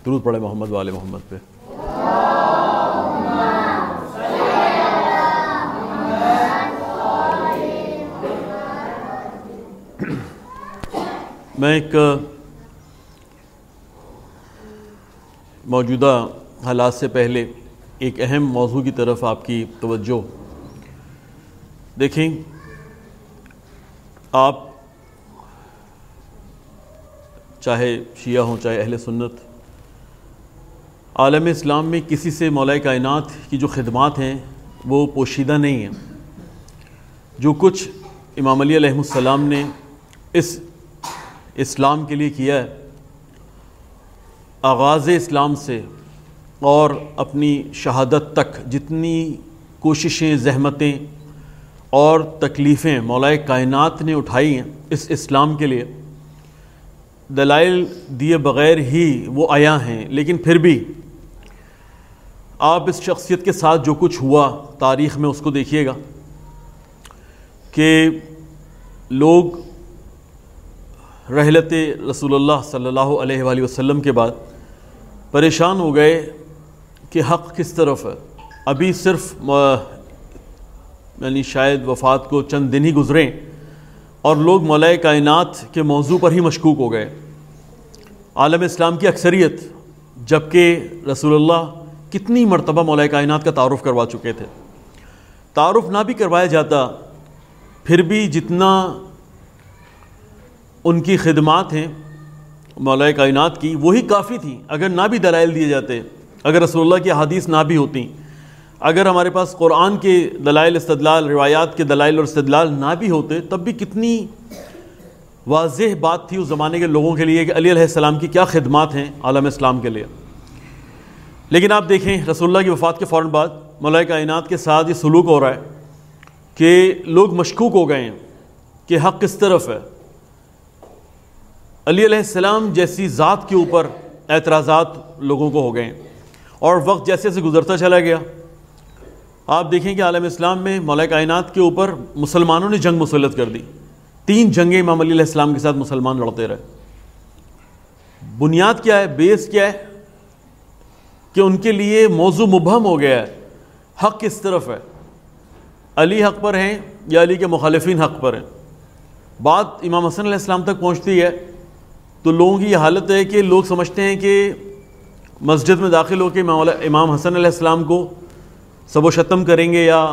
درود پڑھے محمد و آل محمد پہ۔ میں ایک موجودہ حالات سے پہلے ایک اہم موضوع کی طرف آپ کی توجہ دیکھیں۔ آپ چاہے شیعہ ہوں چاہے اہل سنت، عالم اسلام میں کسی سے مولا کائنات کی جو خدمات ہیں وہ پوشیدہ نہیں ہیں۔ جو کچھ امام علی علیہ السلام نے اس اسلام کے لیے کیا ہے، آغاز اسلام سے اور اپنی شہادت تک جتنی کوششیں، زحمتیں اور تکلیفیں مولا کائنات نے اٹھائی ہیں اس اسلام کے لیے، دلائل دیے بغیر ہی وہ آیا ہیں۔ لیکن پھر بھی آپ اس شخصیت کے ساتھ جو کچھ ہوا تاریخ میں اس کو دیکھیے گا کہ لوگ رحلت رسول اللہ صلی اللہ علیہ وآلہ وسلم کے بعد پریشان ہو گئے کہ حق کس طرف ہے۔ ابھی صرف یعنی شاید وفات کو چند دن ہی گزریں اور لوگ مولا کائنات کے موضوع پر ہی مشکوک ہو گئے۔ عالم اسلام کی اکثریت، جبکہ رسول اللہ کتنی مرتبہ مولا کائنات کا تعارف کروا چکے تھے، تعارف نہ بھی کروایا جاتا پھر بھی جتنا ان کی خدمات ہیں مولا کائنات کی وہی کافی تھی۔ اگر نہ بھی دلائل دیے جاتے، اگر رسول اللہ کی احادیث نہ بھی ہوتیں، اگر ہمارے پاس قرآن کے دلائل استدلال، روایات کے دلائل اور استدلال نہ بھی ہوتے، تب بھی کتنی واضح بات تھی اس زمانے کے لوگوں کے لیے کہ علی علیہ السلام کی کیا خدمات ہیں عالم اسلام کے لیے۔ لیکن آپ دیکھیں رسول اللہ کی وفات کے فوراً بعد مولا کائنات کے ساتھ یہ سلوک ہو رہا ہے کہ لوگ مشکوک ہو گئے ہیں کہ حق کس طرف ہے۔ علی علیہ السلام جیسی ذات کے اوپر اعتراضات لوگوں کو ہو گئے ہیں، اور وقت جیسے جیسے گزرتا چلا گیا آپ دیکھیں کہ عالم اسلام میں مولا کائنات کے اوپر مسلمانوں نے جنگ مسلط کر دی۔ 3 جنگیں امام علی علیہ السلام کے ساتھ مسلمان لڑتے رہے۔ بنیاد کیا ہے، بیس کیا ہے کہ ان کے لیے موضوع مبہم ہو گیا ہے، حق کس طرف ہے، علی حق پر ہیں یا علی کے مخالفین حق پر ہیں۔ بات امام حسن علیہ السلام تک پہنچتی ہے تو لوگوں کی یہ حالت ہے کہ لوگ سمجھتے ہیں کہ مسجد میں داخل ہو کے امام حسن علیہ السلام کو سب و شتم کریں گے یا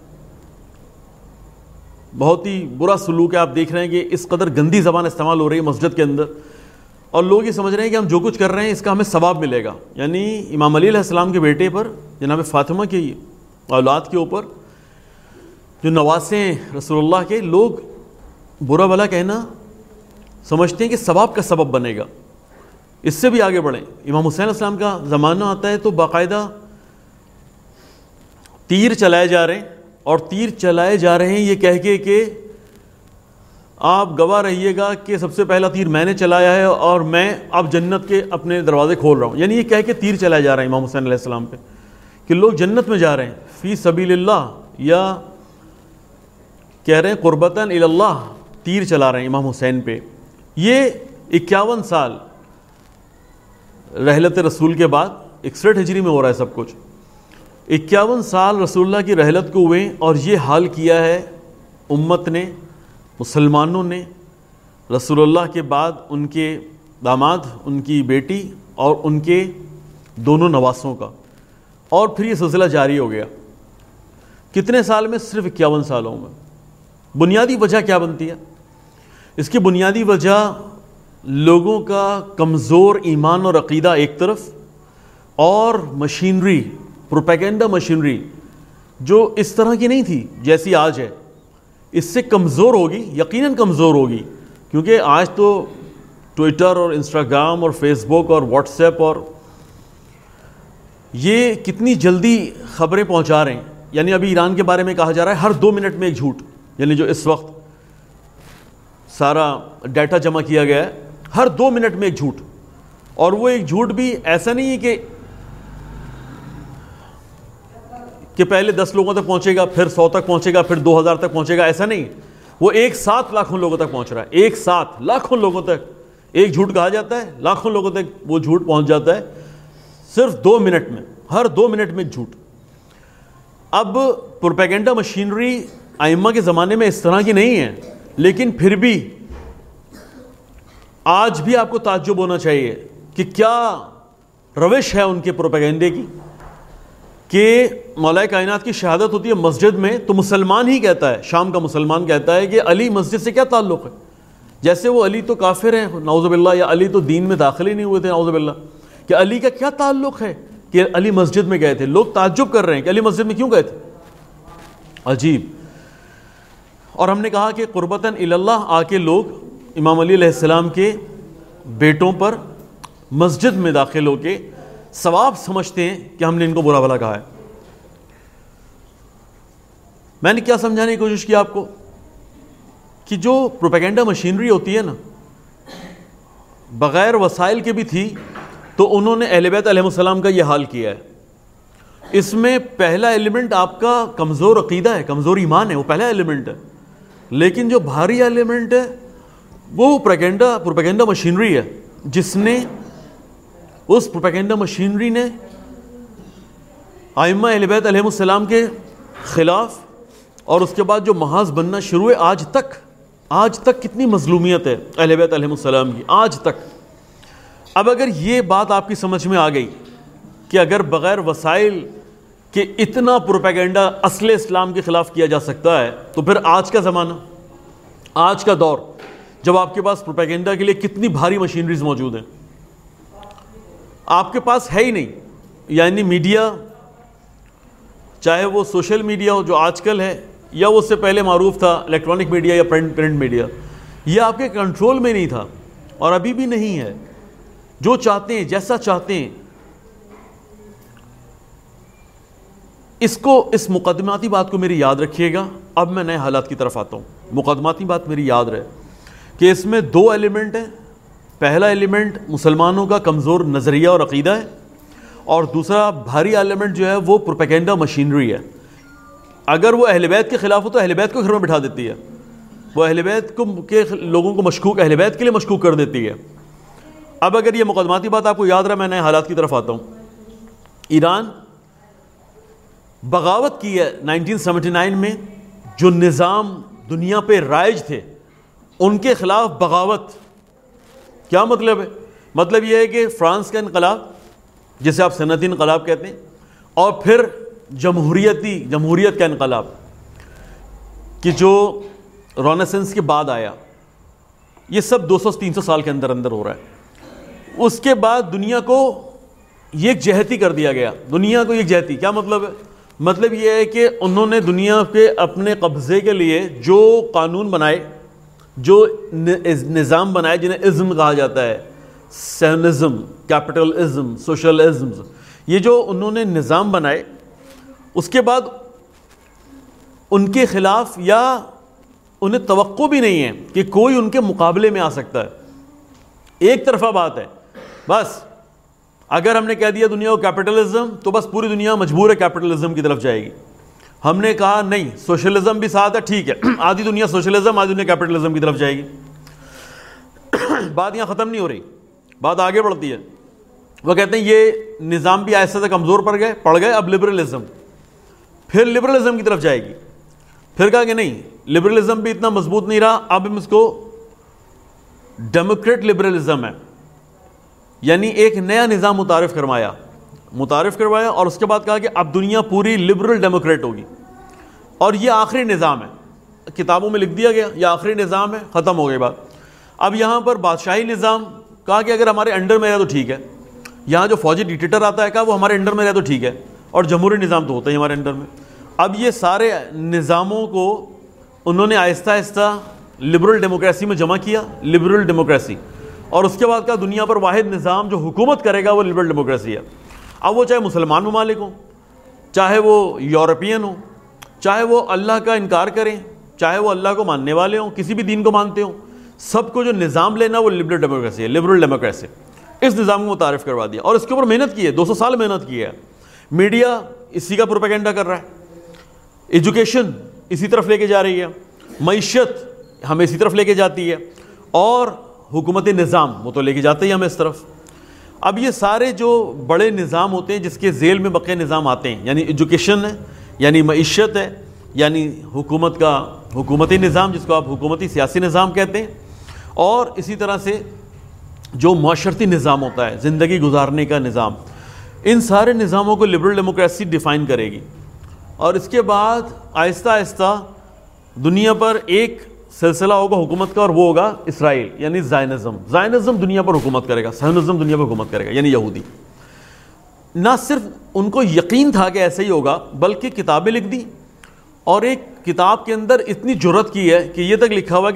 بہت ہی برا سلوک ہے۔ آپ دیکھ رہے ہیں کہ اس قدر گندی زبان استعمال ہو رہی ہے مسجد کے اندر، اور لوگ یہ سمجھ رہے ہیں کہ ہم جو کچھ کر رہے ہیں اس کا ہمیں ثواب ملے گا۔ یعنی امام علی علیہ السلام کے بیٹے پر، جناب فاطمہ کی اولاد کے اوپر جو نواسے ہیں رسول اللہ کے، لوگ برا بھلا کہنا سمجھتے ہیں کہ ثواب کا سبب بنے گا۔ اس سے بھی آگے بڑھیں، امام حسین علیہ السلام کا زمانہ آتا ہے تو باقاعدہ تیر چلائے جا رہے ہیں، اور تیر چلائے جا رہے ہیں یہ کہہ کے کہ آپ گواہ رہیے گا کہ سب سے پہلا تیر میں نے چلایا ہے اور میں اب جنت کے اپنے دروازے کھول رہا ہوں۔ یعنی یہ کہہ کے تیر چلائے جا رہے ہیں امام حسین علیہ السلام پہ کہ لوگ جنت میں جا رہے ہیں فی سبیل اللہ، یا کہہ رہے ہیں قربتاً الی اللہ، تیر چلا رہے ہیں امام حسین پہ۔ یہ 51 سال رحلت رسول کے بعد 61 ہجری میں ہو رہا ہے سب کچھ۔ 51 سال رسول اللہ کی رحلت کو ہوئے اور یہ حال کیا ہے امت نے، مسلمانوں نے، رسول اللہ کے بعد ان کے داماد، ان کی بیٹی اور ان کے دونوں نواسوں کا، اور پھر یہ سلسلہ جاری ہو گیا۔ کتنے سال میں؟ صرف 51 سالوں میں۔ بنیادی وجہ کیا بنتی ہے؟ اس کی بنیادی وجہ لوگوں کا کمزور ایمان اور عقیدہ ایک طرف، اور مشینری، پروپیگنڈا مشینری جو اس طرح کی نہیں تھی جیسی آج ہے، اس سے کمزور ہوگی، یقیناً کمزور ہوگی، کیونکہ آج تو ٹویٹر اور انسٹاگرام اور فیس بک اور واٹس ایپ اور یہ کتنی جلدی خبریں پہنچا رہے ہیں۔ یعنی ابھی ایران کے بارے میں کہا جا رہا ہے ہر 2 منٹ میں ایک جھوٹ، یعنی جو اس وقت سارا ڈیٹا جمع کیا گیا ہے، ہر 2 منٹ میں ایک جھوٹ، اور وہ ایک جھوٹ بھی ایسا نہیں ہے کہ پہلے 10 لوگوں تک پہنچے گا، پھر 100 تک پہنچے گا، پھر 2000 تک پہنچے گا، ایسا نہیں، وہ ایک ساتھ لاکھوں لوگوں تک پہنچ رہا ہے، ایک ساتھ لاکھوں لوگوں تک ایک جھوٹ کہا جاتا ہے، لاکھوں لوگوں تک وہ جھوٹ پہنچ جاتا ہے۔ صرف 2 منٹ میں، ہر 2 منٹ میں جھوٹ۔ اب پروپیگنڈا مشینری ائمہ کے زمانے میں اس طرح کی نہیں ہے، لیکن پھر بھی آج بھی آپ کو تعجب ہونا چاہیے کہ کیا روش ہے ان کے پروپیگنڈے کی، کہ مولا کائنات کی شہادت ہوتی ہے مسجد میں تو مسلمان ہی کہتا ہے، شام کا مسلمان کہتا ہے کہ علی مسجد سے کیا تعلق ہے، جیسے وہ علی تو کافر ہیں نعوذ باللہ، یا علی تو دین میں داخل ہی نہیں ہوئے تھے نعوذ باللہ، کہ علی کا کیا تعلق ہے کہ علی مسجد میں گئے تھے۔ لوگ تعجب کر رہے ہیں کہ علی مسجد میں کیوں گئے تھے، عجیب۔ اور ہم نے کہا کہ قربتاً الی اللہ آ کے لوگ امام علی علیہ السلام کے بیٹوں پر مسجد میں داخل ہو کے ثواب سمجھتے ہیں کہ ہم نے ان کو برا بھلا کہا ہے۔ میں نے کیا سمجھانے کی کوشش کی آپ کو کہ جو پروپیگنڈا مشینری ہوتی ہے نا، بغیر وسائل کے بھی تھی تو انہوں نے اہل بیت علیہ السلام کا یہ حال کیا ہے۔ اس میں پہلا ایلیمنٹ آپ کا کمزور عقیدہ ہے، کمزور ایمان ہے، وہ پہلا ایلیمنٹ ہے، لیکن جو بھاری ایلیمنٹ ہے وہ پروپیگنڈا مشینری ہے، جس نے اس پروپیگنڈا مشینری نے ائمہ اہل بیت علیہ السلام کے خلاف، اور اس کے بعد جو محاذ بننا شروع ہے آج تک کتنی مظلومیت ہے اہل بیت علیہ السلام کی، آج تک۔ اب اگر یہ بات آپ کی سمجھ میں آ گئی کہ اگر بغیر وسائل کے اتنا پروپیگنڈا اصل اسلام کے خلاف کیا جا سکتا ہے، تو پھر آج کا زمانہ، آج کا دور، جب آپ کے پاس پروپیگنڈا کے لیے کتنی بھاری مشینریز موجود ہیں، آپ کے پاس ہے ہی نہیں۔ یعنی میڈیا، چاہے وہ سوشل میڈیا ہو جو آج کل ہے، یا وہ اس سے پہلے معروف تھا الیکٹرانک میڈیا یا پرنٹ میڈیا، یہ آپ کے کنٹرول میں نہیں تھا اور ابھی بھی نہیں ہے۔ جو چاہتے ہیں، جیسا چاہتے ہیں، اس مقدماتی بات کو میری یاد رکھیے گا۔ اب میں نئے حالات کی طرف آتا ہوں، مقدماتی بات میری یاد رہے کہ اس میں 2 ایلیمنٹ ہیں۔ پہلا ایلیمنٹ مسلمانوں کا کمزور نظریہ اور عقیدہ ہے، اور دوسرا بھاری ایلیمنٹ جو ہے وہ پروپیگنڈا مشینری ہے۔ اگر وہ اہل بیت کے خلاف ہو تو اہل بیت کو گھر میں بٹھا دیتی ہے، وہ اہل بیت کے لوگوں کو مشکوک، اہل بیت کے لیے مشکوک کر دیتی ہے۔ اب اگر یہ مقدماتی بات آپ کو یاد رہا، میں نئے حالات کی طرف آتا ہوں۔ ایران بغاوت کی ہے 1979 میں، جو نظام دنیا پہ رائج تھے ان کے خلاف بغاوت۔ کیا مطلب ہے؟ مطلب یہ ہے کہ فرانس کا انقلاب، جسے آپ صنعتی انقلاب کہتے ہیں، اور پھر جمہوریت کا انقلاب، کہ جو رونیسنس کے بعد آیا، یہ سب 200-300 سال کے اندر ہو رہا ہے۔ اس کے بعد دنیا کو ایک جہتی کر دیا گیا۔ دنیا کو ایک جہتی کیا مطلب ہے؟ مطلب یہ ہے کہ انہوں نے دنیا کے اپنے قبضے کے لیے جو قانون بنائے، جو نظام بنائے، جنہیں ازم کہا جاتا ہے، سیونزم، کیپٹلزم، سوشلزم، یہ جو انہوں نے نظام بنائے، اس کے بعد ان کے خلاف یا انہیں توقع بھی نہیں ہے کہ کوئی ان کے مقابلے میں آ سکتا ہے۔ ایک طرفہ بات ہے بس۔ اگر ہم نے کہہ دیا دنیا کو کیپٹلزم، تو بس پوری دنیا مجبور ہے کیپٹلزم کی طرف جائے گی۔ ہم نے کہا نہیں، سوشلزم بھی ساتھ ہے، ٹھیک ہے، آدھی دنیا سوشلزم، آدھی دنیا کیپٹلزم کی طرف جائے گی۔ بات یہاں ختم نہیں ہو رہی، بات آگے بڑھتی ہے۔ وہ کہتے ہیں یہ نظام بھی آہستہ سے کمزور پڑ گئے، اب لبرلزم، پھر لبرلزم کی طرف جائے گی۔ پھر کہا کہ نہیں، لبرلزم بھی اتنا مضبوط نہیں رہا، اب ہم اس کو ڈیموکریٹ لبرلزم ہے، یعنی ایک نیا نظام متعارف کروایا، اور اس کے بعد کہا کہ اب دنیا پوری لبرل ڈیموکریٹ ہوگی، اور یہ آخری نظام ہے، کتابوں میں لکھ دیا گیا یہ آخری نظام ہے، ختم ہو گئی بات۔ اب یہاں پر بادشاہی نظام، کہا کہ اگر ہمارے انڈر میں رہے تو ٹھیک ہے، یہاں جو فوجی ڈکٹیٹر آتا ہے کہا وہ ہمارے انڈر میں رہے تو ٹھیک ہے، اور جمہوری نظام تو ہوتا ہی ہمارے انڈر میں۔ اب یہ سارے نظاموں کو انہوں نے آہستہ آہستہ لبرل ڈیموکریسی میں جمع کیا، لبرل ڈیموکریسی، اور اس کے بعد کا دنیا پر واحد نظام جو حکومت کرے گا وہ لبرل ڈیموکریسی ہے۔ اب وہ چاہے مسلمان ممالک ہوں، چاہے وہ یورپین ہوں، چاہے وہ اللہ کا انکار کریں، چاہے وہ اللہ کو ماننے والے ہوں، کسی بھی دین کو مانتے ہوں، سب کو جو نظام لینا وہ لبرل ڈیموکریسی ہے، لبرل ڈیموکریسی۔ اس نظام کو متعارف کروا دیا، اور اس کے اوپر محنت کی ہے، 200 سال محنت کی ہے۔ میڈیا اسی کا پروپیگنڈا کر رہا ہے، ایجوکیشن اسی طرف لے کے جا رہی ہے، معیشت ہمیں اسی طرف لے کے جاتی ہے، اور حکومت نظام وہ تو لے کے جاتے ہی ہمیں اس طرف۔ اب یہ سارے جو بڑے نظام ہوتے ہیں جس کے ذیل میں بقیہ نظام آتے ہیں، یعنی ایجوکیشن ہے، یعنی معیشت ہے، یعنی حکومت کا حکومتی نظام جس کو آپ حکومتی سیاسی نظام کہتے ہیں، اور اسی طرح سے جو معاشرتی نظام ہوتا ہے، زندگی گزارنے کا نظام، ان سارے نظاموں کو لبرل ڈیموکریسی ڈیفائن کرے گی. اور اس کے بعد آہستہ آہستہ دنیا پر ایک سلسلہ ہوگا حکومت کا، اور وہ ہوگا اسرائیل، یعنی زائنزم دنیا پر حکومت کرے گا، صہیونزم دنیا پر حکومت کرے گا، یعنی یہودی. نہ صرف ان کو یقین تھا کہ ایسے ہی ہوگا، بلکہ کتابیں لکھ دی، اور ایک کتاب کے اندر اتنی جرأت کی ہے کہ یہ تک لکھا ہوا کہ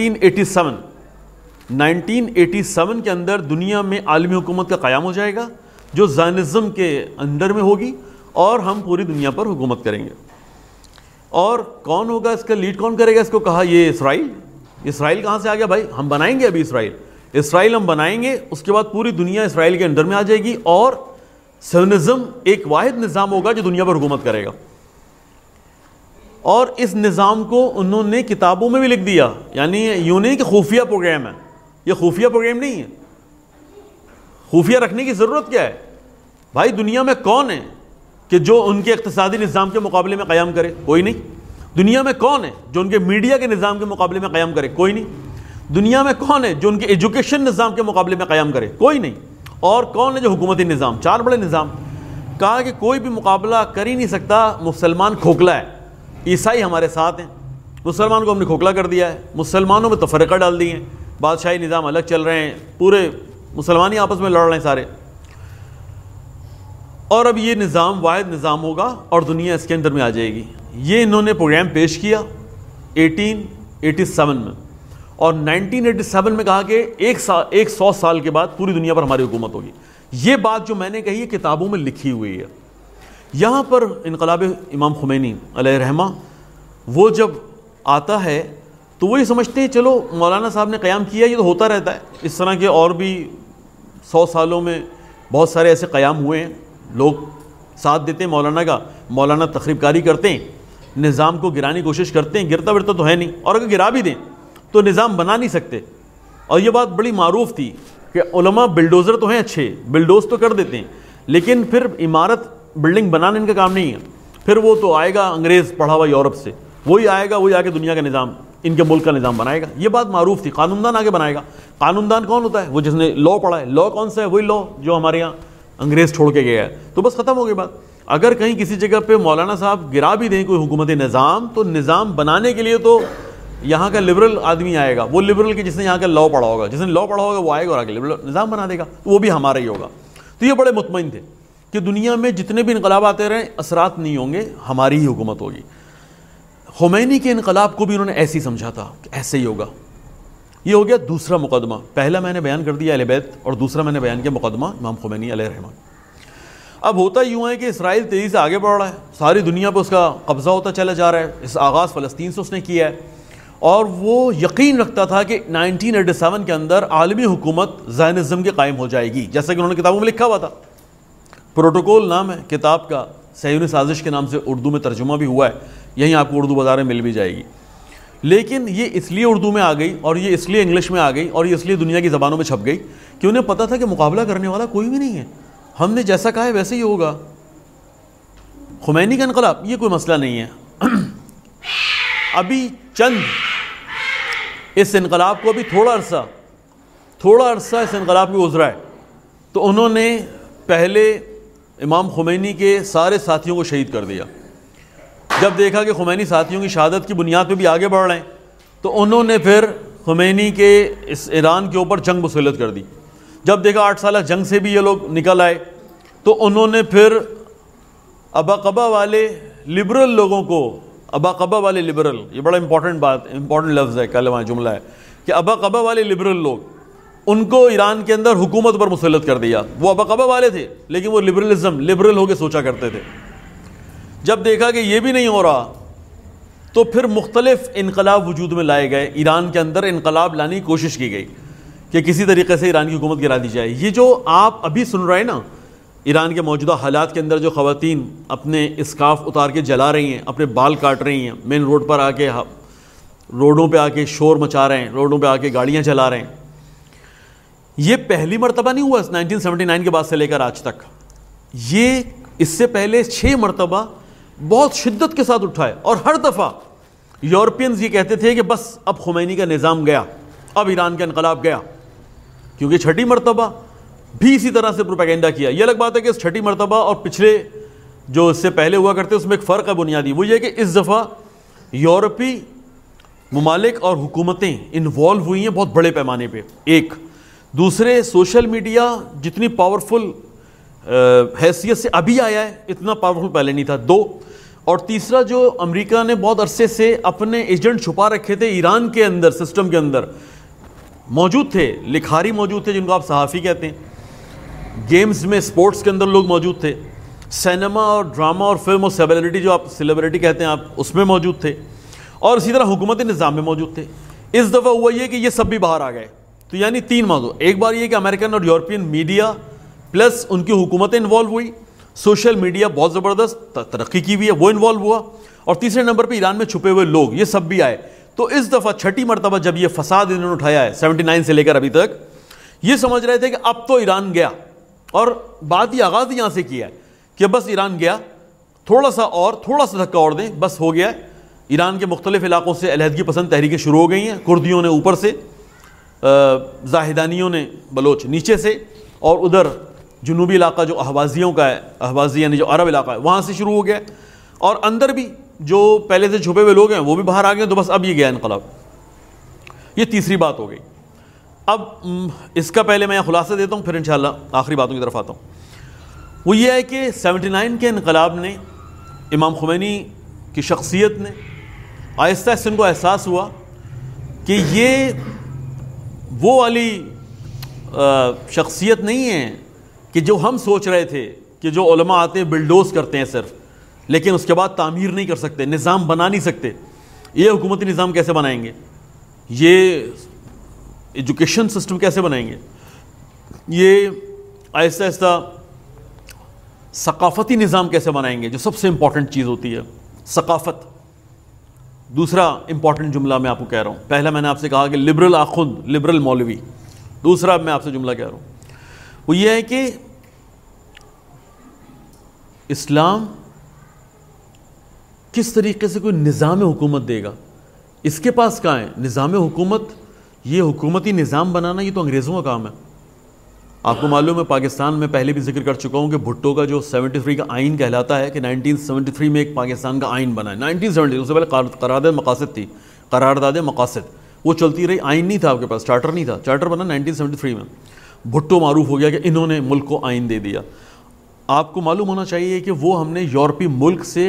1987 کے اندر دنیا میں عالمی حکومت کا قیام ہو جائے گا جو زائنزم کے اندر میں ہوگی، اور ہم پوری دنیا پر حکومت کریں گے. اور کون ہوگا اس کا لیڈ، کون کرے گا اس کو؟ کہا یہ اسرائیل کہاں سے آ گیا بھائی؟ ہم بنائیں گے ابھی اسرائیل ہم بنائیں گے، اس کے بعد پوری دنیا اسرائیل کے انڈر میں آ جائے گی، اور صہیونزم ایک واحد نظام ہوگا جو دنیا پر حکومت کرے گا. اور اس نظام کو انہوں نے کتابوں میں بھی لکھ دیا، یعنی یوں نہیں کہ خفیہ پروگرام ہے، یہ خفیہ پروگرام نہیں ہے. خفیہ رکھنے کی ضرورت کیا ہے بھائی؟ دنیا میں کون ہے کہ جو ان کے اقتصادی نظام کے مقابلے میں قیام کرے؟ کوئی نہیں. دنیا میں کون ہے جو ان کے میڈیا کے نظام کے مقابلے میں قیام کرے؟ کوئی نہیں. دنیا میں کون ہے جو ان کے ایجوکیشن نظام کے مقابلے میں قیام کرے؟ کوئی نہیں. اور کون ہے جو حکومتی نظام؟ 4 بڑے نظام. کہا کہ کوئی بھی مقابلہ کر ہی نہیں سکتا، مسلمان کھوکھلا ہے. عیسائی ہمارے ساتھ ہیں، مسلمان کو ہم نے کھوکھلا کر دیا ہے، مسلمانوں میں تفرقہ ڈال دیے ہیں، بادشاہی نظام الگ چل رہے ہیں، پورے مسلمان ہی آپس میں لڑ رہے ہیں سارے. اور اب یہ نظام واحد نظام ہوگا اور دنیا اس کے اندر میں آ جائے گی. یہ انہوں نے پروگرام پیش کیا 1887 میں، اور 1987 میں کہا کہ 100 سال کے بعد پوری دنیا پر ہماری حکومت ہوگی. یہ بات جو میں نے کہی ہے کتابوں میں لکھی ہوئی ہے. یہاں پر انقلاب امام خمینی علیہ رحمہ وہ جب آتا ہے تو وہ یہ سمجھتے ہیں چلو مولانا صاحب نے قیام کیا، یہ تو ہوتا رہتا ہے. اس طرح کے اور بھی 100 سالوں میں بہت سارے ایسے قیام ہوئے ہیں، لوگ ساتھ دیتے ہیں مولانا کا، مولانا تخریب کاری کرتے ہیں، نظام کو گرانے کی کوشش کرتے ہیں، گرتا ورتا تو ہے نہیں، اور اگر گرا بھی دیں تو نظام بنا نہیں سکتے. اور یہ بات بڑی معروف تھی کہ علماء بلڈوزر تو ہیں، اچھے بلڈوز تو کر دیتے ہیں، لیکن پھر عمارت بلڈنگ بنانے ان کا کام نہیں ہے. پھر وہ تو آئے گا انگریز پڑھا ہوا یورپ سے، وہی آئے گا، وہی آ کے دنیا کا نظام، ان کے ملک کا نظام بنائے گا. یہ بات معروف تھی. قانون دان آگے بنائے گا. قانون دان کون ہوتا ہے؟ وہ جس نے لا پڑھا ہے. لا کون سا ہے؟ وہی لا جو ہمارے یہاں انگریز چھوڑ کے گیا ہے. تو بس ختم ہو گئی بات. اگر کہیں کسی جگہ پہ مولانا صاحب گرا بھی دیں کوئی حکومتی نظام، تو نظام بنانے کے لیے تو یہاں کا لبرل آدمی آئے گا، وہ لبرل کہ جس نے یہاں کا لا پڑھا ہوگا، جس نے لا پڑھا ہوگا وہ آئے گا اور آگے لبرل نظام بنا دے گا، وہ بھی ہمارا ہی ہوگا. تو یہ بڑے مطمئن تھے کہ دنیا میں جتنے بھی انقلاب آتے رہیں اثرات نہیں ہوں گے، ہماری ہی حکومت ہوگی. خمینی کے انقلاب کو بھی انہوں نے ایسے ہی سمجھا تھا کہ ایسے ہی ہوگا. یہ ہو گیا دوسرا مقدمہ. پہلا میں نے بیان کر دیا اہل بیت، اور دوسرا میں نے بیان کیا مقدمہ امام خمینی علیہ رحمہ. اب ہوتا یوں ہے کہ اسرائیل تیزی سے آگے بڑھ رہا ہے، ساری دنیا پہ اس کا قبضہ ہوتا چلا جا رہا ہے. اس آغاز فلسطین سے اس نے کیا ہے، اور وہ یقین رکھتا تھا کہ 1987 کے اندر عالمی حکومت زائنزم کے قائم ہو جائے گی، جیسا کہ انہوں نے کتابوں میں لکھا ہوا تھا. پروٹوکول نام ہے کتاب کا، صہیونی سازش کے نام سے اردو میں ترجمہ بھی ہوا ہے، یہیں آپ کو اردو بازار میں مل بھی جائے گی. لیکن یہ اس لیے اردو میں آ گئی، اور یہ اس لیے انگلش میں آ گئی، اور یہ اس لیے دنیا کی زبانوں میں چھپ گئی کہ انہیں پتہ تھا کہ مقابلہ کرنے والا کوئی بھی نہیں ہے. ہم نے جیسا کہا ہے ویسے ہی ہوگا. خمینی کا انقلاب یہ کوئی مسئلہ نہیں ہے. ابھی چند اس انقلاب کو ابھی تھوڑا عرصہ اس انقلاب کو گزرا ہے، تو انہوں نے پہلے امام خمینی کے سارے ساتھیوں کو شہید کر دیا. جب دیکھا کہ خمینی ساتھیوں کی شہادت کی بنیاد پہ بھی آگے بڑھ رہے ہیں، تو انہوں نے پھر خمینی کے اس ایران کے اوپر جنگ مسلط کر دی. جب دیکھا 8 سالہ جنگ سے بھی یہ لوگ نکل آئے، تو انہوں نے پھر اباقبہ والے لبرل لوگوں کو، اباقبہ والے لبرل، یہ بڑا امپورٹنٹ لفظ ہے، کلمہ جملہ ہے، کہ اباقبہ والے لبرل لوگ، ان کو ایران کے اندر حکومت پر مسلط کر دیا. وہ اباقبہ والے تھے لیکن وہ لبرل ہو کے سوچا کرتے تھے. جب دیکھا کہ یہ بھی نہیں ہو رہا، تو پھر مختلف انقلاب وجود میں لائے گئے. ایران کے اندر انقلاب لانے کی کوشش کی گئی کہ کسی طریقے سے ایران کی حکومت گرا دی جائے. یہ جو آپ ابھی سن رہے ہیں نا، ایران کے موجودہ حالات کے اندر جو خواتین اپنے اسکارف اتار کے جلا رہی ہیں، اپنے بال کاٹ رہی ہیں، مین روڈ پر آ کے، روڈوں پہ آ کے شور مچا رہے ہیں، روڈوں پہ آ کے گاڑیاں چلا رہے ہیں، یہ پہلی مرتبہ نہیں ہوا 1979 کے بعد سے لے کر آج تک، یہ اس سے پہلے 6 مرتبہ بہت شدت کے ساتھ اٹھا ہے، اور ہر دفعہ یورپینز یہ کہتے تھے کہ بس اب خمینی کا نظام گیا، اب ایران کا انقلاب گیا، کیونکہ 6ٹھی مرتبہ بھی اسی طرح سے پروپیگنڈا کیا۔ یہ الگ بات ہے کہ اس 6ٹھی مرتبہ اور پچھلے جو اس سے پہلے ہوا کرتے اس میں ایک فرق ہے بنیادی، وہ یہ کہ اس دفعہ یورپی ممالک اور حکومتیں انوالو ہوئی ہیں بہت بڑے پیمانے پہ، ایک دوسرے سوشل میڈیا جتنی پاورفل حیثیت سے ابھی آیا ہے اتنا پاورفل پہلے نہیں تھا، 2، اور تیسرا جو امریکہ نے بہت عرصے سے اپنے ایجنٹ چھپا رکھے تھے ایران کے اندر، سسٹم کے اندر موجود تھے، لکھاری موجود تھے جن کو آپ صحافی کہتے ہیں، گیمز میں اسپورٹس کے اندر لوگ موجود تھے، سینما اور ڈرامہ اور فلم اور سیلیبریٹی جو آپ سیلیبریٹی کہتے ہیں آپ اس میں موجود تھے، اور اسی طرح حکومتی نظام میں موجود تھے۔ اس دفعہ ہوا یہ کہ یہ سب بھی باہر آ گئے، تو یعنی 3 موضوع، ایک بار یہ کہ امریکن اور یورپین میڈیا پلس ان کی حکومتیں انوالو ہوئی، سوشل میڈیا بہت زبردست ترقی کی ہوئی ہے وہ انوالو ہوا، اور تیسرے نمبر پہ ایران میں چھپے ہوئے لوگ یہ سب بھی آئے۔ تو اس دفعہ 6ٹھی مرتبہ جب یہ فساد انہوں نے اٹھایا ہے 79 سے لے کر ابھی تک، یہ سمجھ رہے تھے کہ اب تو ایران گیا، اور بات یہ آغاز یہاں سے کیا ہے کہ بس ایران گیا، تھوڑا سا دھکا اور دیں، بس ہو گیا ہے۔ ایران کے مختلف علاقوں سے علیحدگی پسند تحریکیں شروع ہو گئی ہیں، کردیوں نے اوپر سے، زاہدانیوں نے بلوچ نیچے سے، اور ادھر جنوبی علاقہ جو اہوازیوں کا ہے، اہوازی یعنی جو عرب علاقہ ہے وہاں سے شروع ہو گیا ہے، اور اندر بھی جو پہلے سے چھپے ہوئے لوگ ہیں وہ بھی باہر آ گئے، تو بس اب یہ گیا انقلاب۔ یہ تیسری بات ہو گئی۔ اب اس کا پہلے میں خلاصہ دیتا ہوں، پھر انشاءاللہ آخری باتوں کی طرف آتا ہوں۔ وہ یہ ہے کہ 79 کے انقلاب نے، امام خمینی کی شخصیت نے آہستہ آہستہ ان کو احساس ہوا کہ یہ وہ والی شخصیت نہیں ہے کہ جو ہم سوچ رہے تھے کہ جو علماء آتے ہیں بلڈوز کرتے ہیں صرف، لیکن اس کے بعد تعمیر نہیں کر سکتے، نظام بنا نہیں سکتے۔ یہ حکومتی نظام کیسے بنائیں گے، یہ ایجوکیشن سسٹم کیسے بنائیں گے، یہ آہستہ آہستہ ثقافتی نظام کیسے بنائیں گے، جو سب سے امپورٹنٹ چیز ہوتی ہے ثقافت۔ دوسرا امپورٹنٹ جملہ میں آپ کو کہہ رہا ہوں، پہلا میں نے آپ سے کہا کہ لبرل آخوند، لبرل مولوی، دوسرا میں آپ سے جملہ کہہ رہا ہوں وہ یہ ہے کہ اسلام کس طریقے سے کوئی نظام حکومت دے گا، اس کے پاس کہاں ہے نظام حکومت؟ یہ حکومتی نظام بنانا یہ تو انگریزوں کا کام ہے۔ آپ کو معلوم ہے پاکستان میں پہلے بھی ذکر کر چکا ہوں کہ بھٹو کا جو 73 کا آئین کہلاتا ہے کہ 1973 میں ایک پاکستان کا آئین بنا ہے، 1970 اس سے پہلے قرارداد مقاصد تھی، قرارداد مقاصد وہ چلتی رہی، آئین نہیں تھا آپ کے پاس، چارٹر نہیں تھا، چارٹر بنا 1973 میں۔ بھٹو معروف ہو گیا کہ انہوں نے ملک کو آئین دے دیا۔ آپ کو معلوم ہونا چاہیے کہ وہ ہم نے یورپی ملک سے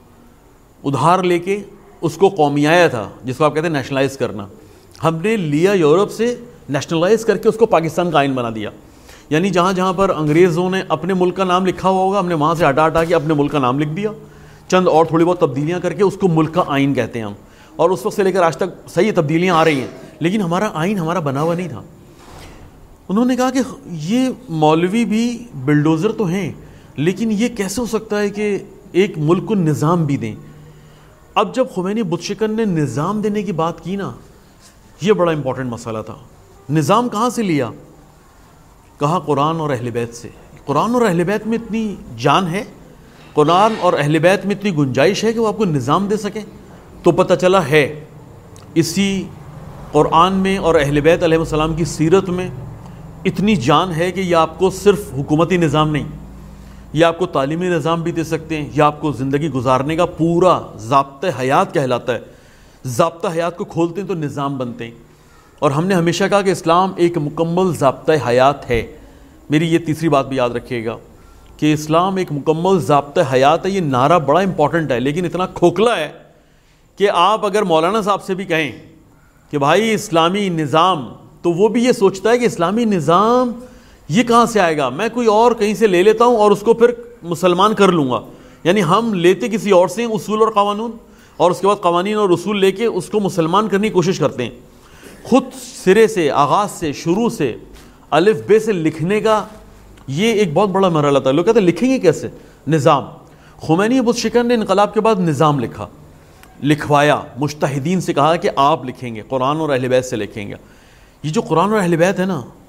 ادھار لے کے اس کو قومیایا تھا، جس کو آپ کہتے ہیں نیشنلائز کرنا، ہم نے لیا یورپ سے، نیشنلائز کر کے اس کو پاکستان کا آئین بنا دیا۔ یعنی جہاں جہاں پر انگریزوں نے اپنے ملک کا نام لکھا ہوا ہوگا، ہم نے وہاں سے ہٹا کے اپنے ملک کا نام لکھ دیا، چند اور تھوڑی بہت تبدیلیاں کر کے اس کو ملک کا آئین کہتے ہیں ہم، اور اس وقت سے لے کر آج تک صحیح تبدیلیاں آ رہی ہیں، لیکن ہمارا آئین ہمارا بنا ہوا نہیں تھا۔ انہوں نے کہا کہ یہ مولوی بھی بلڈوزر تو ہیں، لیکن یہ کیسے ہو سکتا ہے کہ ایک ملک کو نظام بھی دیں۔ اب جب خمینی بت شکن نے نظام دینے کی بات کی نا، یہ بڑا امپورٹنٹ مسئلہ تھا۔ نظام کہاں سے لیا؟ کہا قرآن اور اہل بیت سے۔ قرآن اور اہل بیت میں اتنی جان ہے، قرآن اور اہل بیت میں اتنی گنجائش ہے کہ وہ آپ کو نظام دے سکیں؟ تو پتہ چلا ہے اسی قرآن میں اور اہل بیت علیہ السلام کی سیرت میں اتنی جان ہے کہ یہ آپ کو صرف حکومتی نظام نہیں، یہ آپ کو تعلیمی نظام بھی دے سکتے ہیں، یہ آپ کو زندگی گزارنے کا پورا ضابطۂ حیات کہلاتا ہے۔ ضابطہ حیات کو کھولتے ہیں تو نظام بنتے ہیں، اور ہم نے ہمیشہ کہا کہ اسلام ایک مکمل ضابطۂ حیات ہے۔ میری یہ تیسری بات بھی یاد رکھیے گا کہ اسلام ایک مکمل ضابطۂ حیات ہے۔ یہ نعرہ بڑا امپورٹنٹ ہے، لیکن اتنا کھوکھلا ہے کہ آپ اگر مولانا صاحب سے بھی کہیں کہ بھائی اسلامی نظام، تو وہ بھی یہ سوچتا ہے کہ اسلامی نظام یہ کہاں سے آئے گا، میں کوئی اور کہیں سے لے لیتا ہوں اور اس کو پھر مسلمان کر لوں گا۔ یعنی ہم لیتے کسی اور سے اصول اور قوانین، اور اس کے بعد قوانین اور اصول لے کے اس کو مسلمان کرنے کی کوشش کرتے ہیں۔ خود سرے سے، آغاز سے، شروع سے، الف بے سے لکھنے کا یہ ایک بہت بڑا مرحلہ تھا۔ لوگ کہتے ہیں لکھیں گے کیسے نظام؟ خمینی بت شکن نے انقلاب کے بعد نظام لکھا، لکھوایا، مجتہدین سے کہا کہ آپ لکھیں گے، قرآن اور اہل بیت سے لکھیں گے۔ یہ جو قرآن اور اہل بیت ہے نا،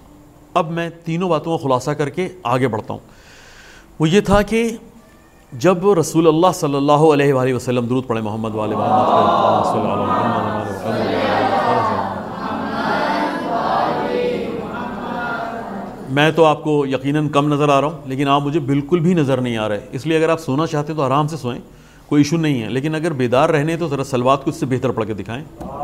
اب میں تینوں باتوں کا خلاصہ کر کے آگے بڑھتا ہوں. وہ یہ تھا کہ جب رسول اللہ صلی اللہ علیہ وآلہ وسلم درود پڑھے محمد والے محمد صلی اللہ علیہ وسلم. میں تو آپ کو یقیناً کم نظر آ رہا ہوں، لیکن آپ مجھے بالکل بھی نظر نہیں آ رہے، اس لیے اگر آپ سونا چاہتے ہیں تو آرام سے سوئیں، کوئی ایشو نہیں ہے، لیکن اگر بیدار رہنے تو ذرا صلوات کو اس سے بہتر پڑھ کے دکھائیں.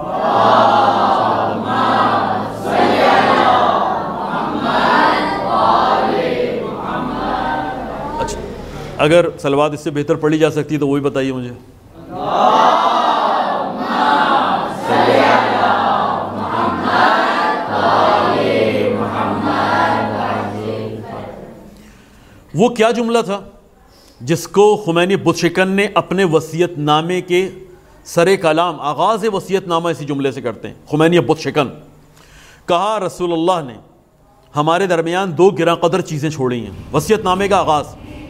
اچھا، اگر صلوات اس سے بہتر پڑھی جا سکتی ہے تو وہی بتائیے مجھے. وہ کیا جملہ تھا جس کو خمینی بت شکن نے اپنے وصیت نامے کے سر کلام آغاز وصیت نامہ اسی جملے سے کرتے ہیں. خمینی بت شکن کہا رسول اللہ نے ہمارے درمیان دو گراں قدر چیزیں چھوڑی ہیں. وصیت نامے کا آغاز،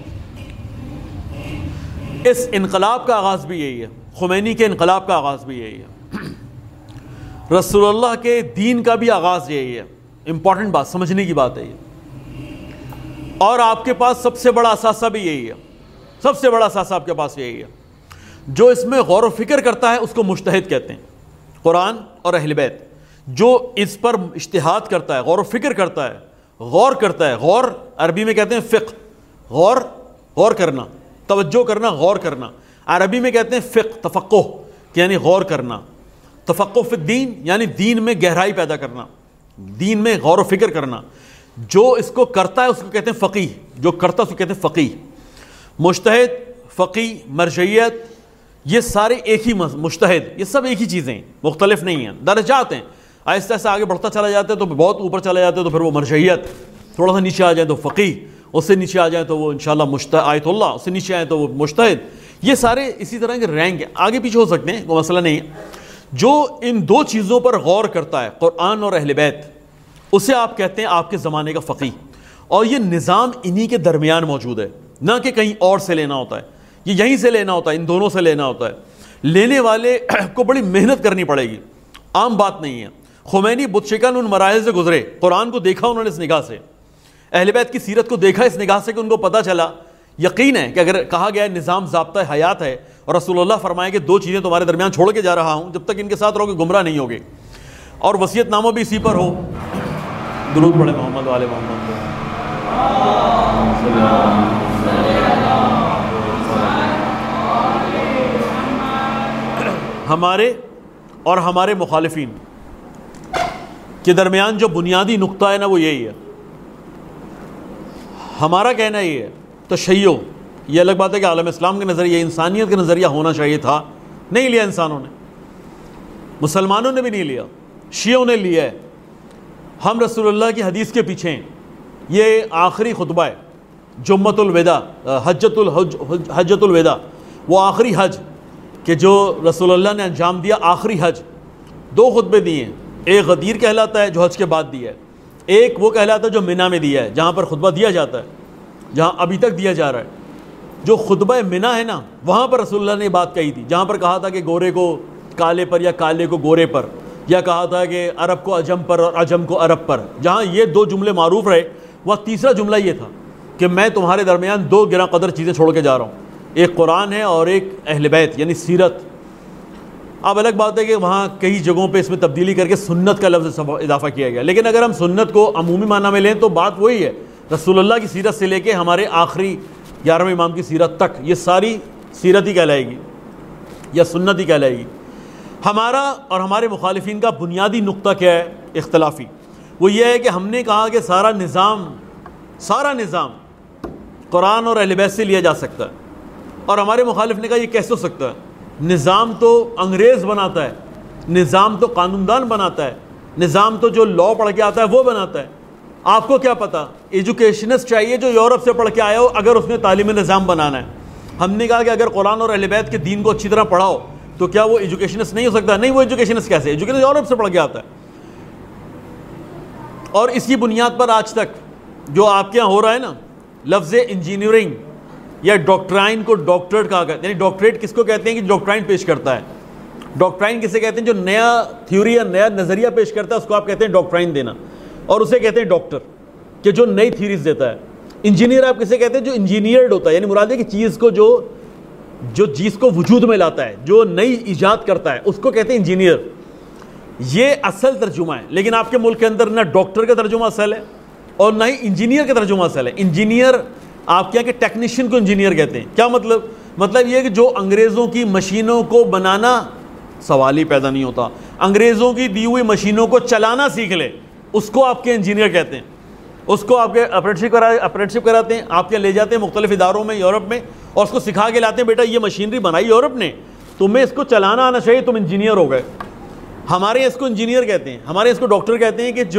اس انقلاب کا آغاز بھی یہی ہے، خمینی کے انقلاب کا آغاز بھی یہی ہے، رسول اللہ کے دین کا بھی آغاز یہی ہے. امپورٹنٹ بات، سمجھنے کی بات ہے یہ. اور آپ کے پاس سب سے بڑا اثاثہ بھی یہی ہے، سب سے بڑا اثاثہ آپ کے پاس یہی ہے. جو اس میں غور و فکر کرتا ہے اس کو مجتہد کہتے ہیں. قرآن اور اہل بیت جو اس پر اجتہاد کرتا ہے، غور و فکر کرتا ہے، غور کرتا ہے، غور عربی میں کہتے ہیں فقہ، غور کرنا، توجہ کرنا، غور کرنا. عربی میں کہتے ہیں فقہ، تفقہ یعنی غور کرنا، تفقہ فی الدین یعنی دین میں گہرائی پیدا کرنا، دین میں غور و فکر کرنا. جو اس کو کرتا ہے اس کو کہتے ہیں فقیہ، جو کرتا ہے اس کو کہتے ہیں فقیہ. مجتہد، فقیہ، مرجعیت، یہ سارے ایک ہی مجتہد، یہ سب ایک ہی چیزیں ہیں، مختلف نہیں ہیں، درجات ہیں. آہستہ آہستہ آگے بڑھتا چلا جاتا ہے تو بہت اوپر چلا جاتا ہے تو پھر وہ مرجعیت، تھوڑا سا نیچے آ جائے تو فقیہ، اس سے نیچے آ جائے تو وہ انشاءاللہ آیت اللہ، اس سے نیچے آئے تو وہ مجتہد. یہ سارے اسی طرح کے رینک ہیں، آگے پیچھے ہو سکتے ہیں، کوئی مسئلہ نہیں ہے. جو ان دو چیزوں پر غور کرتا ہے، قرآن اور اہل بیت، اسے آپ کہتے ہیں آپ کے زمانے کا فقیہ. اور یہ نظام انہی کے درمیان موجود ہے، نہ کہ کہیں اور سے لینا ہوتا ہے، یہ یہیں سے لینا ہوتا ہے، ان دونوں سے لینا ہوتا ہے. لینے والے کو بڑی محنت کرنی پڑے گی، عام بات نہیں ہے. خمینی بت شکن ان مراحل سے گزرے، قرآن کو دیکھا انہوں نے اس نگاہ سے، اہل بیت کی سیرت کو دیکھا اس نگاہ سے کہ ان کو پتہ چلا، یقین ہے کہ اگر کہا گیا ہے نظام ضابطہ حیات ہے اور رسول اللہ فرمائے کہ دو چیزیں تمہارے درمیان چھوڑ کے جا رہا ہوں، جب تک ان کے ساتھ رہو گے گمراہ نہیں ہوگے. اور وصیت نامہ بھی اسی پر ہو. درود پڑھے محمد والے محمد. ہمارے اور ہمارے مخالفین کے درمیان جو بنیادی نقطہ ہے نا وہ یہی ہے. ہمارا کہنا یہ ہے تشیع، یہ الگ بات ہے کہ عالم اسلام کا نظریہ، انسانیت کا نظریہ ہونا چاہیے تھا، نہیں لیا انسانوں نے، مسلمانوں نے بھی نہیں لیا، شیعوں نے لیا ہے. ہم رسول اللہ کی حدیث کے پیچھے ہیں. یہ آخری خطبہ ہے جمعۃ الوداع، حجۃ الوداع، وہ آخری حج کہ جو رسول اللہ نے انجام دیا، آخری حج. دو خطبے دیے ہیں، ایک غدیر کہلاتا ہے جو حج کے بعد دیا ہے، ایک وہ کہلاتا ہے جو منی میں دیا ہے، جہاں پر خطبہ دیا جاتا ہے، جہاں ابھی تک دیا جا رہا ہے. جو خطبہ منی ہے نا، وہاں پر رسول اللہ نے بات کہی تھی، جہاں پر کہا تھا کہ گورے کو کالے پر یا کالے کو گورے پر، یا کہا تھا کہ عرب کو عجم پر اور عجم کو عرب پر. جہاں یہ دو جملے معروف رہے، وہ تیسرا جملہ یہ تھا کہ میں تمہارے درمیان دو گراں قدر چیزیں چھوڑ کے جا رہا ہوں، ایک قرآن ہے اور ایک اہل بیت یعنی سیرت. اب الگ بات ہے کہ وہاں کئی جگہوں پہ اس میں تبدیلی کر کے سنت کا لفظ اضافہ کیا گیا، لیکن اگر ہم سنت کو عمومی معنی میں لیں تو بات وہی ہے، رسول اللہ کی سیرت سے لے کے ہمارے آخری 11ویں امام کی سیرت تک یہ ساری سیرت ہی کہلائے گی یا سنت ہی کہلائے گی. ہمارا اور ہمارے مخالفین کا بنیادی نقطہ کیا ہے اختلافی؟ وہ یہ ہے کہ ہم نے کہا کہ سارا نظام قرآن اور اہل بیت سے لیا جا سکتا ہے، اور ہمارے مخالف نے کہا یہ کیسے ہو سکتا ہے؟ نظام تو انگریز بناتا ہے، نظام تو قانون دان بناتا ہے، نظام تو جو لا پڑھ کے آتا ہے وہ بناتا ہے. آپ کو کیا پتا؟ ایجوکیشنسٹ چاہیے جو یورپ سے پڑھ کے آیا ہو اگر اس نے تعلیمی نظام بنانا ہے. ہم نے کہا کہ اگر قرآن اور اہل بیت کے دین کو اچھی طرح پڑھاؤ تو کیا وہ ایجوکیشنسٹ نہیں ہو سکتا؟ نہیں، وہ ایجوکیشنسٹ کیسے؟ ایجوکیشن یورپ سے پڑھ کے آتا ہے. اور اس کی بنیاد پر آج تک جو آپ کے یہاں ہو رہا ہے نا، لفظ انجینئرنگ یا ڈاکٹرائن کو ڈاکٹریٹ کہا کرتے ہیں. یعنی ڈاکٹریٹ کس کو کہتے ہیں کہ ڈاکٹرائن پیش کرتا ہے. ڈاکٹرائن کسے کہتے ہیں؟ جو نیا تھیوری یا نیا نظریہ پیش کرتا ہے اس کو آپ کہتے ہیں ڈاکٹرائن دینا، اور اسے کہتے ہیں ڈاکٹر. کہ جو نئی تھیوریز دیتا ہے. انجینئر آپ کسے کہتے ہیں؟ جو انجینئرڈ ہوتا ہے، یعنی مراد ہے کہ چیز کو جو چیز کو وجود میں لاتا ہے، جو نئی ایجاد کرتا ہے، اس کو کہتے ہیں انجینئر. یہ اصل ترجمہ ہے. لیکن آپ کے ملک کے اندر نہ ڈاکٹر کا ترجمہ اصل ہے اور نہ ہی انجینئر کا ترجمہ اصل ہے. انجینئر آپ کیا کہ ٹیکنیشین کو انجینئر کہتے ہیں. کیا مطلب؟ مطلب یہ کہ جو انگریزوں کی مشینوں کو بنانا، سوال ہی پیدا نہیں ہوتا، انگریزوں کی دی ہوئی مشینوں کو چلانا سیکھ لے، اس کو آپ کے انجینئر کہتے ہیں. اس کو آپ کے اپرینٹشپ کراتے ہیں، آپ کے لے جاتے ہیں مختلف اداروں میں یورپ میں، اور اس کو سکھا کے لاتے ہیں، بیٹا یہ مشینری بنائی یورپ نے، تمہیں اس کو چلانا آنا چاہیے، تم انجینئر ہو گئے. ہمارے اس کو انجینئر کہتے ہیں، ہمارے اس کو ڈاکٹر کہتے ہیں، کہ جو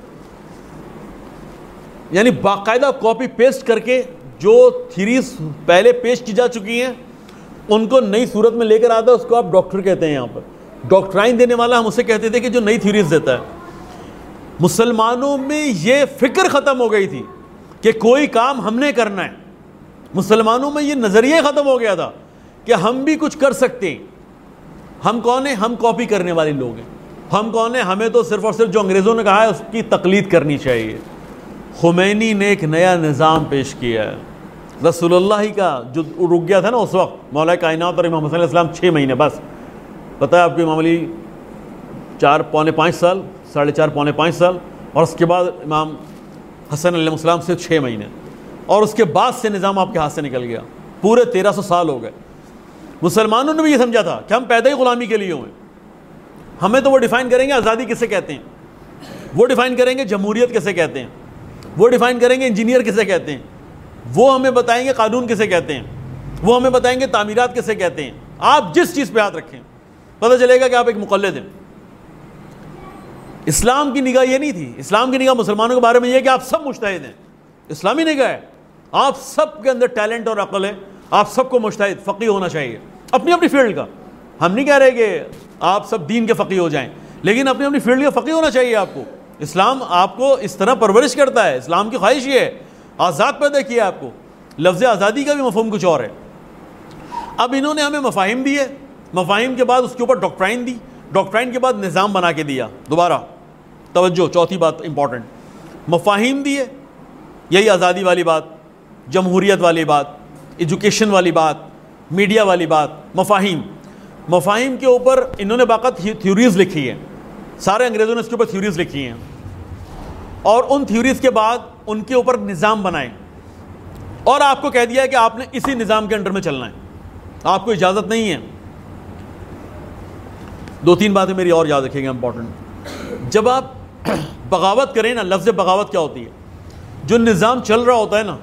یعنی باقاعدہ کاپی پیسٹ کر کے جو تھیریز پہلے پیش کی جا چکی ہیں ان کو نئی صورت میں لے کر آتا ہے، اس کو آپ ڈاکٹر کہتے ہیں. یہاں پر ڈاکٹرائن دینے والا ہم اسے کہتے تھے کہ جو نئی تھیوریز دیتا ہے. مسلمانوں میں یہ فکر ختم ہو گئی تھی کہ کوئی کام ہم نے کرنا ہے. مسلمانوں میں یہ نظریہ ختم ہو گیا تھا کہ ہم بھی کچھ کر سکتے ہیں. ہم کون ہیں؟ ہم کاپی کرنے والے لوگ ہیں. ہم کون ہیں؟ ہمیں تو صرف اور صرف جو انگریزوں نے کہا ہے اس کی تقلید کرنی چاہیے. خمینی نے ایک نیا نظام پیش کیا ہے. رسول اللہ ہی کا جو رک گیا تھا نا اس وقت، مولا کائنات اور امام حسن علیہ السلام 6 مہینے بس. پتہ ہے آپ کو، امام علی 4 پونے 5 سال، 4.5 پونے 5 سال، اور اس کے بعد امام حسن علیہ السلام سے 6 مہینے، اور اس کے بعد سے نظام آپ کے ہاتھ سے نکل گیا. پورے 1300 سال ہو گئے. مسلمانوں نے بھی یہ سمجھا تھا کہ ہم پیدا ہی غلامی کے لیے ہوئے. ہمیں تو وہ ڈیفائن کریں گے آزادی کسے کہتے ہیں، وہ ڈیفائن کریں گے جمہوریت کسے کہتے ہیں، وہ ڈیفائن کریں گے انجینئر کسے کہتے ہیں، وہ ہمیں بتائیں گے قانون کسے کہتے ہیں، وہ ہمیں بتائیں گے تعمیرات کسے کہتے ہیں. آپ جس چیز پہ ہاتھ رکھیں پتہ چلے گا کہ آپ ایک مقلد ہیں. اسلام کی نگاہ یہ نہیں تھی. اسلام کی نگاہ مسلمانوں کے بارے میں یہ ہے کہ آپ سب مجتہد ہیں. اسلامی نگاہ ہے آپ سب کے اندر ٹیلنٹ اور عقل ہے، آپ سب کو مجتہد فقیہ ہونا چاہیے اپنی اپنی فیلڈ کا. ہم نہیں کہہ رہے کہ آپ سب دین کے فقیہ ہو جائیں، لیکن اپنی اپنی فیلڈ کا فقیہ ہونا چاہیے آپ کو. اسلام آپ کو اس طرح پرورش کرتا ہے. اسلام کی خواہش یہ ہے، آزاد پیدا کیا آپ کو. لفظ آزادی کا بھی مفہوم کچھ اور ہے. اب انہوں نے ہمیں مفاہیم دیے، مفاہیم کے بعد اس کے اوپر ڈاکٹرائن دی، ڈاکٹرائن کے بعد نظام بنا کے دیا. دوبارہ توجہ، چوتھی بات امپورٹنٹ، مفاہیم دیے، یہی آزادی والی بات، جمہوریت والی بات، ایجوکیشن والی بات، میڈیا والی بات. مفاہیم کے اوپر انہوں نے باقاعدہ تھیوریز لکھی ہیں. سارے انگریزوں نے اس کے اوپر تھیوریز لکھی ہیں، اور ان تھیوریز کے بعد ان کے اوپر نظام بنائے، اور آپ کو کہہ دیا ہے کہ آپ نے اسی نظام کے انڈر میں چلنا ہے، آپ کو اجازت نہیں ہے. 2-3 باتیں میری اور یاد رکھیں گے امپورٹنٹ. جب آپ بغاوت کریں نا، لفظ بغاوت کیا ہوتی ہے؟ جو نظام چل رہا ہوتا ہے نا،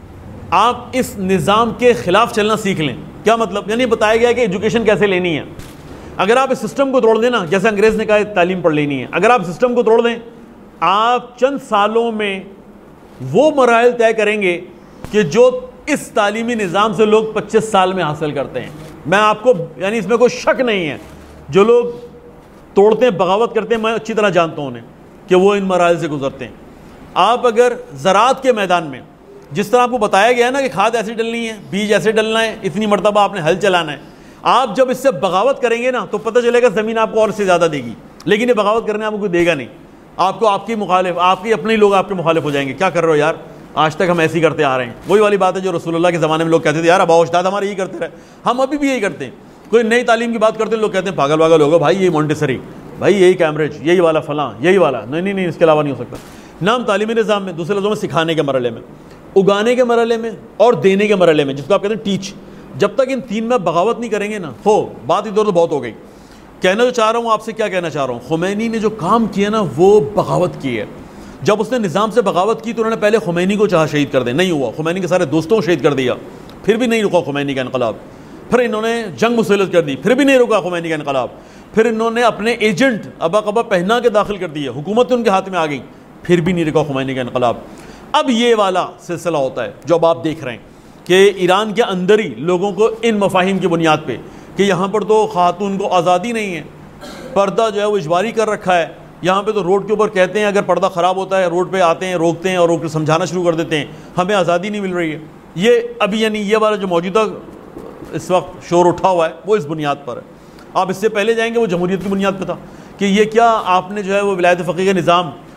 آپ اس نظام کے خلاف چلنا سیکھ لیں. کیا مطلب؟ یعنی بتایا گیا کہ ایجوکیشن کیسے لینی ہے. اگر آپ اس سسٹم کو توڑ دیں نا، جیسے انگریز نے کہا تعلیم پڑھ لینی ہے، اگر آپ سسٹم کو توڑ دیں، آپ چند سالوں میں وہ مراحل طے کریں گے کہ جو اس تعلیمی نظام سے لوگ 25 سال میں حاصل کرتے ہیں. میں آپ کو یعنی اس میں کوئی شک نہیں ہے، جو لوگ توڑتے ہیں، بغاوت کرتے ہیں، میں اچھی طرح جانتا ہوں انہیں کہ وہ ان مراحل سے گزرتے ہیں. آپ اگر زراعت کے میدان میں جس طرح آپ کو بتایا گیا ہے نا کہ کھاد ایسے ڈلنی ہے، بیج ایسے ڈلنا ہے، اتنی مرتبہ آپ نے ہل چلانا ہے، آپ جب اس سے بغاوت کریں گے نا تو پتہ چلے گا زمین آپ کو اور سے زیادہ دے گی. لیکن یہ بغاوت کرنے آپ کو کوئی دے گا نہیں. آپ کو آپ کی مخالف، آپ کے اپنے لوگ آپ کے مخالف ہو جائیں گے. کیا کر رہے ہو یار، آج تک ہم ایسے ہی کرتے آ رہے ہیں. وہی والی بات ہے جو رسول اللہ کے زمانے میں لوگ کہتے تھے، یار ابا اجداد ہمارے یہی کرتے رہے، ہم ابھی بھی یہی کرتے ہیں. کوئی نئی تعلیم کی بات کرتے ہیں، لوگ کہتے ہیں پاگل واگل ہوگا بھائی، یہی مونٹیسری، بھائی یہی کیمبرج، یہی والا فلاں، یہی والا. نہیں، اس کے علاوہ نہیں ہو سکتا. نام تعلیمی نظام میں، دوسرے لفظوں میں سکھانے کے مرحلے میں، اگانے کے مرحلے میں، اور دینے کے مرحلے میں، جس کو آپ کہتے ہیں ٹیچ. جب تک ان 3 میں بغاوت نہیں کریں گے نا، بات ادھر تو بہت ہو گئی. کہنا جو چاہ رہا ہوں آپ سے، کیا کہنا چاہ رہا ہوں، خمینی نے جو کام کیا نا وہ بغاوت کی ہے. جب اس نے نظام سے بغاوت کی تو انہوں نے پہلے خمینی کو چاہا شہید کر دیں، نہیں ہوا. خمینی کے سارے دوستوں کو شہید کر دیا، پھر بھی نہیں رکا خمینی کا انقلاب. پھر انہوں نے جنگ مسلط کر دی، پھر بھی نہیں رکا خمینی کا انقلاب. پھر انہوں نے اپنے ایجنٹ ابا قبا پہنا کے داخل کر دیے، حکومت ان کے ہاتھ میں آ گئی، پھر بھی نہیں رکا خمینی کا انقلاب. اب یہ والا سلسلہ ہوتا ہے جو اب آپ دیکھ رہے ہیں کہ ایران کے اندر ہی لوگوں کو ان مفاہیم کی بنیاد پہ کہ یہاں پر تو خاتون کو آزادی نہیں ہے، پردہ جو ہے وہ اجباری کر رکھا ہے. یہاں پہ تو روڈ کے اوپر کہتے ہیں اگر پردہ خراب ہوتا ہے روڈ پہ آتے ہیں، روکتے ہیں اور روک کے سمجھانا شروع کر دیتے ہیں، ہمیں آزادی نہیں مل رہی ہے. یہ ابھی یعنی یہ والا جو موجودہ اس وقت شور اٹھا ہوا ہے وہ اس بنیاد پر ہے. آپ اس سے پہلے جائیں گے وہ جمہوریت کی بنیاد پہ تھا کہ یہ کیا آپ نے جو ہے وہ ولایت فقیہ کا نظام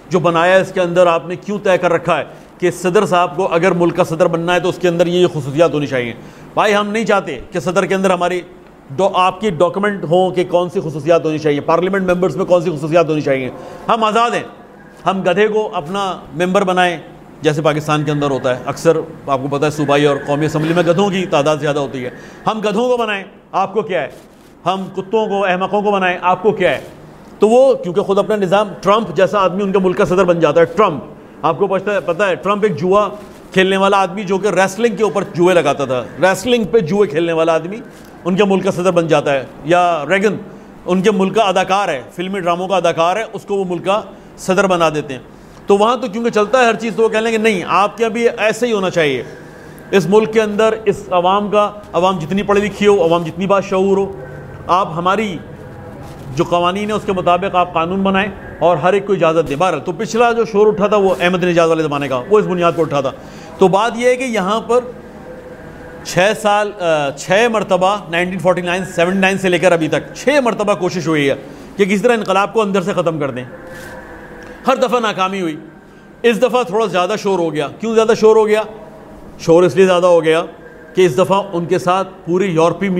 جو بنایا ہے اس کے اندر آپ نے کیوں طے کر رکھا ہے کہ صدر صاحب کو اگر ملک کا صدر بننا ہے تو اس کے اندر یہ خصوصیات ہونی چاہیے. بھائی ہم نہیں چاہتے کہ صدر کے اندر ہماری آپ کی ڈاکومنٹ ہوں کہ کون سی خصوصیات ہونی چاہیے, پارلیمنٹ ممبرس میں کون سی خصوصیات ہونی چاہیے. ہم آزاد ہیں, ہم گدھے کو اپنا ممبر بنائیں جیسے پاکستان کے اندر ہوتا ہے. اکثر آپ کو پتہ ہے صوبائی اور قومی اسمبلی میں گدھوں کی تعداد زیادہ ہوتی ہے. ہم گدھوں کو بنائیں, آپ کو کیا ہے. ہم کتوں کو, احمقوں کو بنائیں, آپ کو کیا ہے. تو وہ کیونکہ خود اپنا نظام, ٹرمپ جیسا آدمی ان کے ملک کا صدر بن جاتا ہے. ٹرمپ آپ کو پتہ ہے ٹرمپ ایک جوا کھیلنے والا آدمی جو کہ ریسلنگ کے اوپر جوئے لگاتا تھا, ریسلنگ پہ جوئے کھیلنے والا آدمی ان کے ملک کا صدر بن جاتا ہے. یا ریگن ان کے ملک کا اداکار ہے, فلمی ڈراموں کا اداکار ہے, اس کو وہ ملک کا صدر بنا دیتے ہیں. تو وہاں تو کیونکہ چلتا ہے ہر چیز, تو وہ کہہ لیں کہ نہیں آپ کے بھی ایسے ہی ہونا چاہیے. اس ملک کے اندر اس عوام جتنی پڑھی لکھی ہو, عوام جتنی بات شعور ہو, آپ ہماری جو قوانین ہیں اس کے مطابق آپ قانون بنائیں اور ہر ایک کو اجازت دیں. بہرحال تو پچھلا جو شور اٹھا تھا وہ احمد نژاد والے زمانے کا, وہ اس بنیاد پر اٹھا تھا. تو بات یہ ہے کہ یہاں پر 6 مرتبہ 1949 سے لے کر ابھی تک 6 مرتبہ کوشش ہوئی ہے کہ کسی طرح انقلاب کو اندر سے ختم کر دیں. ہر دفعہ ناکامی ہوئی. اس دفعہ تھوڑا زیادہ شور ہو گیا. کیوں زیادہ شور ہو گیا؟ شور اس لیے زیادہ ہو گیا کہ اس دفعہ ان کے ساتھ پوری یورپی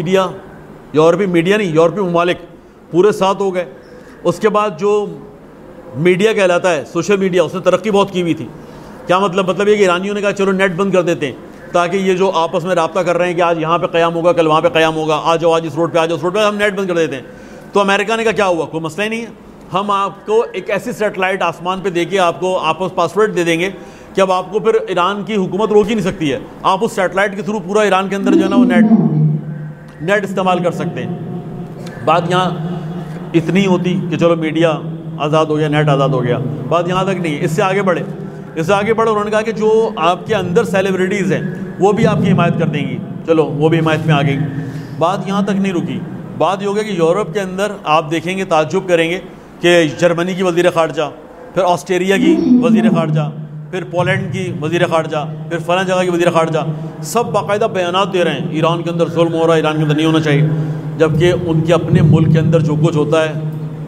ممالک پورے ساتھ ہو گئے. اس کے بعد جو میڈیا کہلاتا ہے, سوشل میڈیا, اس نے ترقی بہت کی ہوئی تھی. کیا مطلب یہ کہ ایرانیوں نے کہا چلو نیٹ بند کر دیتے ہیں تاکہ یہ جو آپس میں رابطہ کر رہے ہیں کہ آج یہاں پہ قیام ہوگا, کل وہاں پہ قیام ہوگا, آج اس روڈ پہ, اس روڈ پہ, ہم نیٹ بند کر دیتے ہیں. تو امریکہ نے کہا کیا ہوا, کوئی مسئلہ ہی نہیں ہے, ہم آپ کو ایک ایسی سیٹلائٹ آسمان پہ دے کے آپ کو آپس پاسورڈ دے دیں گے کہ اب آپ کو پھر ایران کی حکومت روک ہی نہیں سکتی ہے. آپ اس سیٹلائٹ کے تھرو پورا ایران کے اندر جو ہے نا وہ نیٹ استعمال کر سکتے ہیں. بات یہاں اتنی ہوتی کہ چلو میڈیا آزاد ہو گیا, نیٹ آزاد ہو گیا, بات یہاں تک نہیں. اس سے آگے بڑھے انہوں نے کہا کہ جو آپ کے اندر سیلیبریٹیز ہیں وہ بھی آپ کی حمایت کر دیں گی. چلو وہ بھی حمایت میں آ گئی. بات یہاں تک نہیں رکی. بات یہ ہو گیا کہ یورپ کے اندر آپ دیکھیں گے, تعجب کریں گے کہ جرمنی کی وزیر خارجہ, پھر آسٹریلیا کی وزیر خارجہ, پھر پولینڈ کی وزیر خارجہ, پھر فلاں جگہ کی وزیر خارجہ, سب باقاعدہ بیانات دے رہے ہیں ایران کے اندر ظلم ہو رہا ہے, ایران کے اندر نہیں ہونا چاہیے. جبکہ ان کے اپنے ملک کے اندر جو کچھ ہوتا ہے.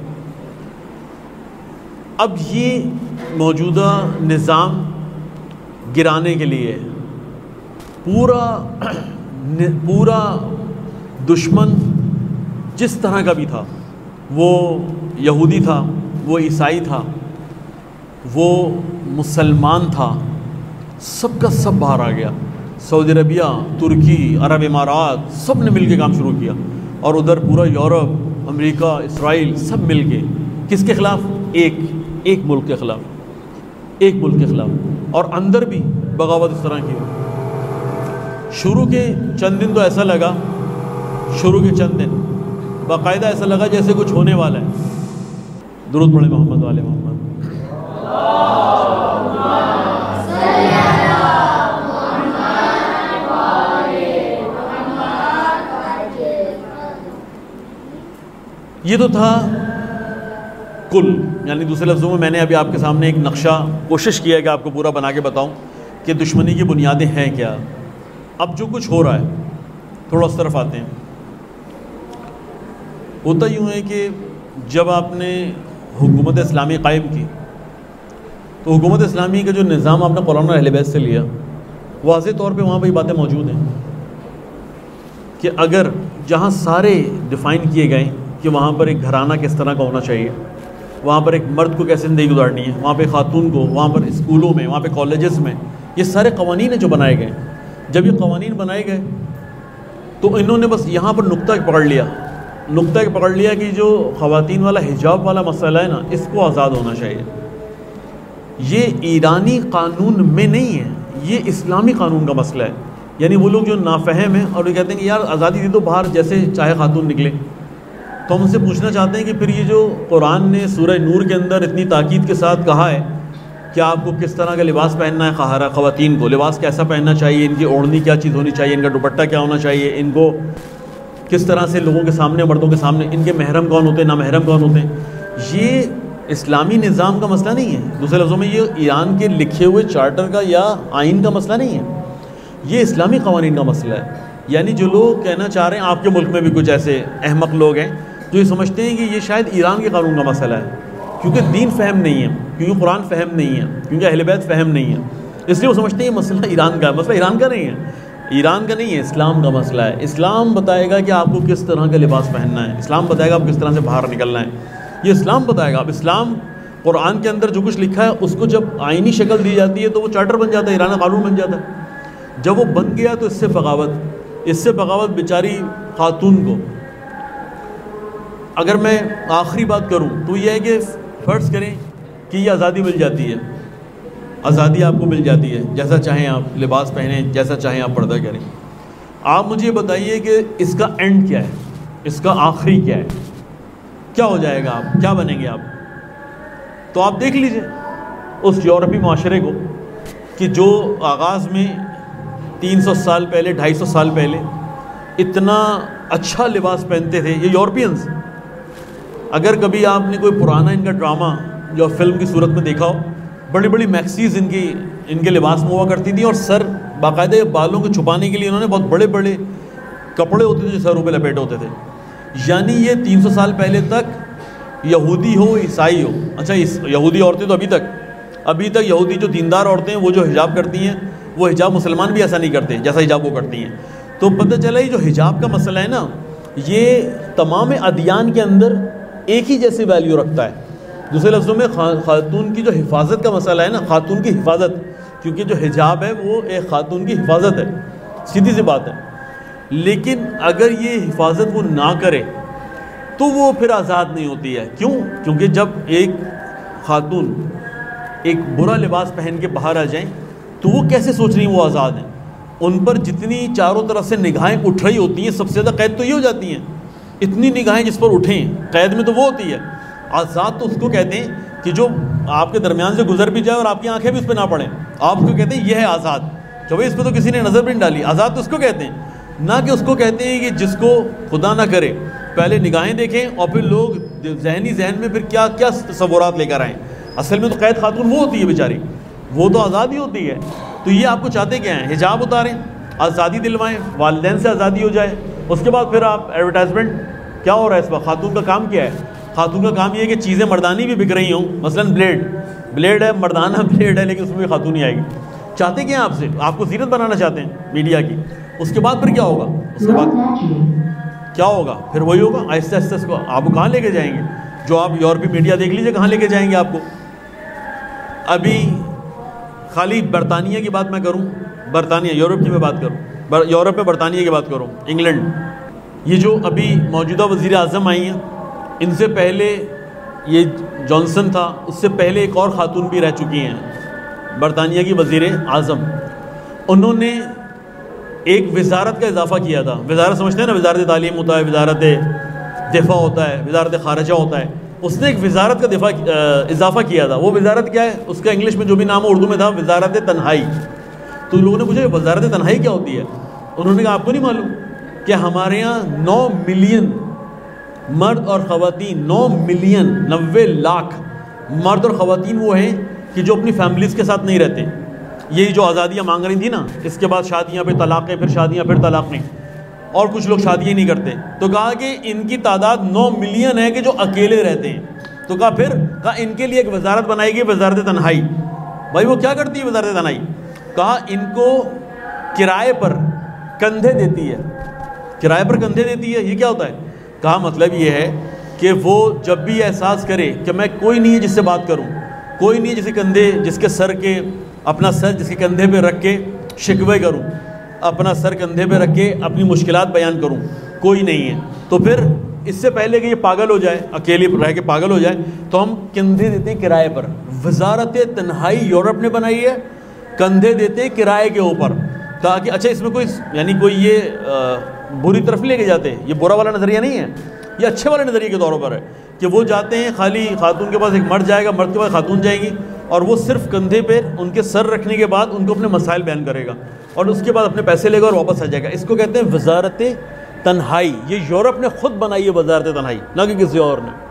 اب یہ موجودہ نظام گرانے کے لیے پورا دشمن جس طرح کا بھی تھا, وہ یہودی تھا, وہ عیسائی تھا, وہ مسلمان تھا, سب کا سب باہر آ گیا. سعودی عربیہ, ترکی, عرب امارات, سب نے مل کے کام شروع کیا. اور ادھر پورا یورپ, امریکہ, اسرائیل, سب مل کے کس کے خلاف؟ ایک ملک کے خلاف, ایک ملک کے خلاف. اور اندر بھی بغاوت اس طرح کی. شروع کے چند دن تو ایسا لگا, باقاعدہ ایسا لگا جیسے کچھ ہونے والا ہے. درود پڑھے محمد والے محمد. یہ تو تھا کل, یعنی دوسرے لفظوں میں نے ابھی آپ کے سامنے ایک نقشہ کوشش کیا ہے کہ آپ کو پورا بنا کے بتاؤں کہ دشمنی کی بنیادیں ہیں کیا. اب جو کچھ ہو رہا ہے تھوڑا اس طرف آتے ہیں. ہوتا یوں ہے کہ جب آپ نے حکومت اسلامی قائم کی تو حکومت اسلامی کا جو نظام آپ نے قرآن اور اہل بیت سے لیا, واضح طور پہ وہاں پہ یہ باتیں موجود ہیں کہ اگر جہاں سارے ڈیفائن کیے گئے کہ وہاں پر ایک گھرانہ کس طرح کا ہونا چاہیے, وہاں پر ایک مرد کو کیسے زندگی گزارنی ہے, وہاں پہ خاتون کو, وہاں پر اسکولوں میں, وہاں پہ کالجز میں, یہ سارے قوانین ہیں جو بنائے گئے. جب یہ قوانین بنائے گئے تو انہوں نے بس یہاں پر نقطہ پکڑ لیا کہ جو خواتین والا حجاب والا مسئلہ ہے نا, اس کو آزاد ہونا چاہیے. یہ ایرانی قانون میں نہیں ہے, یہ اسلامی قانون کا مسئلہ ہے. یعنی وہ لوگ جو نافہم ہیں اور وہ کہتے ہیں کہ یار آزادی دی تو باہر جیسے چاہے خاتون نکلے. تو ہم ان سے پوچھنا چاہتے ہیں کہ پھر یہ جو قرآن نے سورہ نور کے اندر اتنی تاکید کے ساتھ کہا ہے کہ آپ کو کس طرح کا لباس پہننا ہے, خواتین کو لباس کیسا پہننا چاہیے, ان کی اوڑھنی کیا چیز ہونی چاہیے, ان کا دوپٹہ کیا ہونا چاہیے, ان کو کس طرح سے لوگوں کے سامنے, مردوں کے سامنے, ان کے محرم کون ہوتے ہیں, نامحرم کون ہوتے ہیں, یہ اسلامی نظام کا مسئلہ نہیں ہے. دوسرے لفظوں میں یہ ایران کے لکھے ہوئے چارٹر کا یا آئین کا مسئلہ نہیں ہے, یہ اسلامی قوانین کا مسئلہ ہے. یعنی جو لوگ کہنا چاہ رہے ہیں, آپ کے ملک میں بھی کچھ ایسے احمق لوگ ہیں جو یہ سمجھتے ہیں کہ یہ شاید ایران کے قانون کا مسئلہ ہے, کیونکہ دین فہم نہیں ہے، کیونکہ قرآن فہم نہیں ہے، کیونکہ اہل بیت فہم نہیں ہے، اس لیے وہ سمجھتے ہیں یہ مسئلہ ایران کا ہے۔ مسئلہ ایران کا نہیں ہے، ایران کا نہیں ہے، اسلام کا مسئلہ ہے۔ اسلام بتائے گا کہ آپ کو کس طرح کا لباس پہننا ہے، اسلام بتائے گا آپ کس طرح سے باہر نکلنا ہے، یہ اسلام بتائے گا۔ اب اسلام قرآن کے اندر جو کچھ لکھا ہے اس کو جب آئینی شکل دی جاتی ہے تو وہ چارٹر بن جاتا ہے، ایران کا قانون بن جاتا ہے۔ جب وہ بن گیا تو اس سے بغاوت بیچاری خاتون کو، اگر میں آخری بات کروں تو یہ ہے کہ فرض کریں کہ یہ آزادی مل جاتی ہے، آزادی آپ کو مل جاتی ہے، جیسا چاہیں آپ لباس پہنیں، جیسا چاہیں آپ پردہ کریں۔ آپ مجھے یہ بتائیے کہ اس کا اینڈ کیا ہے، اس کا آخری کیا ہے، کیا ہو جائے گا، آپ کیا بنیں گے آپ؟ تو آپ دیکھ لیجئے اس یورپی معاشرے کو کہ جو آغاز میں 300 سال پہلے 250 سال پہلے اتنا اچھا لباس پہنتے تھے، یہ یورپینز۔ اگر کبھی آپ نے کوئی پرانا ان کا ڈرامہ جو فلم کی صورت میں دیکھا ہو، بڑی بڑی میکسیز ان کے لباس میں ہوا کرتی تھیں، اور سر باقاعدہ بالوں کو چھپانے کے لیے انہوں نے بہت بڑے بڑے کپڑے ہوتے تھے جو سروں پہ لپیٹے ہوتے تھے۔ یعنی یہ 300 سال پہلے تک یہودی ہو عیسائی ہو، اچھا یہودی عورتیں تو ابھی تک یہودی جو دیندار عورتیں ہیں وہ جو حجاب کرتی ہیں، وہ حجاب مسلمان بھی ایسا نہیں کرتے جیسا حجاب وہ کرتی ہیں۔ تو پتہ چلا یہ جو حجاب کا مسئلہ ہے نا، یہ تمام ادیان کے اندر ایک ہی جیسی ویلیو رکھتا ہے۔ دوسرے لفظوں میں خاتون کی جو حفاظت کا مسئلہ ہے نا، خاتون کی حفاظت، کیونکہ جو حجاب ہے وہ ایک خاتون کی حفاظت ہے، سیدھی سی بات ہے۔ لیکن اگر یہ حفاظت وہ نہ کرے تو وہ پھر آزاد نہیں ہوتی ہے۔ کیوں؟ کیونکہ جب ایک خاتون ایک برا لباس پہن کے باہر آ جائیں تو وہ کیسے سوچ رہی ہیں وہ آزاد ہیں؟ ان پر جتنی چاروں طرف سے نگاہیں اٹھ رہی ہوتی ہیں، سب سے زیادہ قید تو یہ ہو جاتی ہیں، اتنی نگاہیں جس پر اٹھیں قید میں تو وہ ہوتی ہے۔ آزاد تو اس کو کہتے ہیں کہ جو آپ کے درمیان سے گزر بھی جائے اور آپ کی آنکھیں بھی اس پہ نہ پڑیں، آپ اس کو کہتے ہیں یہ ہے آزاد، کہ بھائی اس پہ تو کسی نے نظر بھی نہیں ڈالی۔ آزاد تو اس کو کہتے ہیں، نہ کہ اس کو کہتے ہیں کہ جس کو خدا نہ کرے پہلے نگاہیں دیکھیں اور پھر لوگ ذہن میں پھر کیا کیا تصورات لے کر آئیں۔ اصل میں تو قید خاتون وہ ہوتی ہے بیچاری، وہ تو آزاد ہی ہوتی ہے۔ تو یہ آپ کو چاہتے کیا ہیں؟ حجاب اتاریں، آزادی دلوائیں، والدین سے آزادی ہو جائے۔ اس کے بعد پھر آپ ایڈورٹائزمنٹ کیا ہو رہا ہے اس وقت؟ خاتون کا کام کیا ہے؟ خاتون کا کام یہ ہے کہ چیزیں مردانی بھی بک رہی ہوں، مثلا بلیڈ ہے، مردانہ بلیڈ ہے، لیکن اس میں بھی خاتون ہی آئے گی۔ چاہتے کیا ہیں آپ سے؟ آپ کو زینت بنانا چاہتے ہیں میڈیا کی۔ اس کے بعد پھر کیا ہوگا؟ اس کے بعد کیا ہوگا؟ پھر وہی ہوگا، آہستہ آہستہ اس کو آپ کہاں لے کے جائیں گے؟ جو آپ یورپی میڈیا دیکھ لیجیے کہاں لے کے جائیں گے آپ کو۔ ابھی خالی برطانیہ کی بات میں کروں، برطانیہ یورپ کی میں بات کروں، یورپ میں برطانیہ کی بات کروں، انگلینڈ، یہ جو ابھی موجودہ وزیر اعظم آئی ہیں، ان سے پہلے یہ جانسن تھا، اس سے پہلے ایک اور خاتون بھی رہ چکی ہیں برطانیہ کی وزیر اعظم۔ انہوں نے ایک وزارت کا اضافہ کیا تھا۔ وزارت سمجھتے ہیں نا، وزارت تعلیم ہوتا ہے، وزارت دفاع ہوتا ہے، وزارت خارجہ ہوتا ہے۔ اس نے ایک وزارت کا اضافہ کیا تھا۔ وہ وزارت کیا ہے؟ اس کا انگلش میں جو بھی نام اردو میں تھا، وزارت تنہائی۔ تو لوگوں نے پوچھا وزارت تنہائی کیا ہوتی ہے؟ انہوں نے کہا آپ کو نہیں معلوم کہ ہمارے یہاں 9 ملین مرد اور خواتین، 9 ملین 90 لاکھ مرد اور خواتین وہ ہیں کہ جو اپنی فیملیز کے ساتھ نہیں رہتے۔ یہی جو آزادیاں مانگ رہی تھیں نا، اس کے بعد شادیاں پہ طلاقیں، پھر شادیاں پھر طلاقیں، اور کچھ لوگ شادیاں نہیں کرتے۔ تو کہا کہ ان کی تعداد 9 ملین ہے کہ جو اکیلے رہتے ہیں۔ تو کہا ان کے لیے ایک وزارت بنائی گئی، وزارت تنہائی۔ بھائی وہ کیا کرتی ہے وزارت تنہائی؟ کہا ان کو کرائے پر کندھے دیتی ہے، کرائے پر کندھے دیتی ہے۔ یہ کیا ہوتا ہے؟ کہا مطلب یہ ہے کہ وہ جب بھی احساس کرے کہ میں کوئی نہیں ہے جس سے بات کروں، کوئی نہیں ہے جس کے سر کے اپنا سر جس کے کندھے پہ رکھ کے شکوے کروں، اپنا سر کندھے پہ رکھ کے اپنی مشکلات بیان کروں، کوئی نہیں ہے، تو پھر اس سے پہلے کہ یہ پاگل ہو جائے، اکیلے رہ کے پاگل ہو جائے، تو ہم کندھے دیتے ہیں کرائے پر۔ وزارت تنہائی یورپ نے بنائی ہے، کندھے دیتے کرائے کے اوپر، تاکہ اچھا اس میں کوئی یہ بری طرف لے کے جاتے، یہ برا والا نظریہ نہیں ہے، یہ اچھے والے نظریے کے طور پر ہے کہ وہ جاتے ہیں خالی خاتون کے پاس ایک مرد جائے گا، مرد کے پاس خاتون جائے گی، اور وہ صرف کندھے پہ ان کے سر رکھنے کے بعد ان کو اپنے مسائل بیان کرے گا، اور اس کے بعد اپنے پیسے لے گا اور واپس آ جائے گا۔ اس کو کہتے ہیں وزارت تنہائی۔ یہ یورپ نے خود بنائی ہے وزارت تنہائی، نہ کہ کسی اور نے۔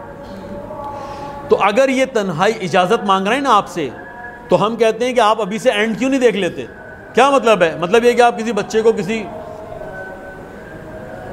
تو اگر یہ تنہائی اجازت مانگ رہے ہیں نا آپ سے، تو ہم کہتے ہیں کہ آپ ابھی سے اینڈ کیوں نہیں دیکھ لیتے؟ کیا مطلب ہے؟ مطلب یہ کہ آپ کسی بچے کو کسی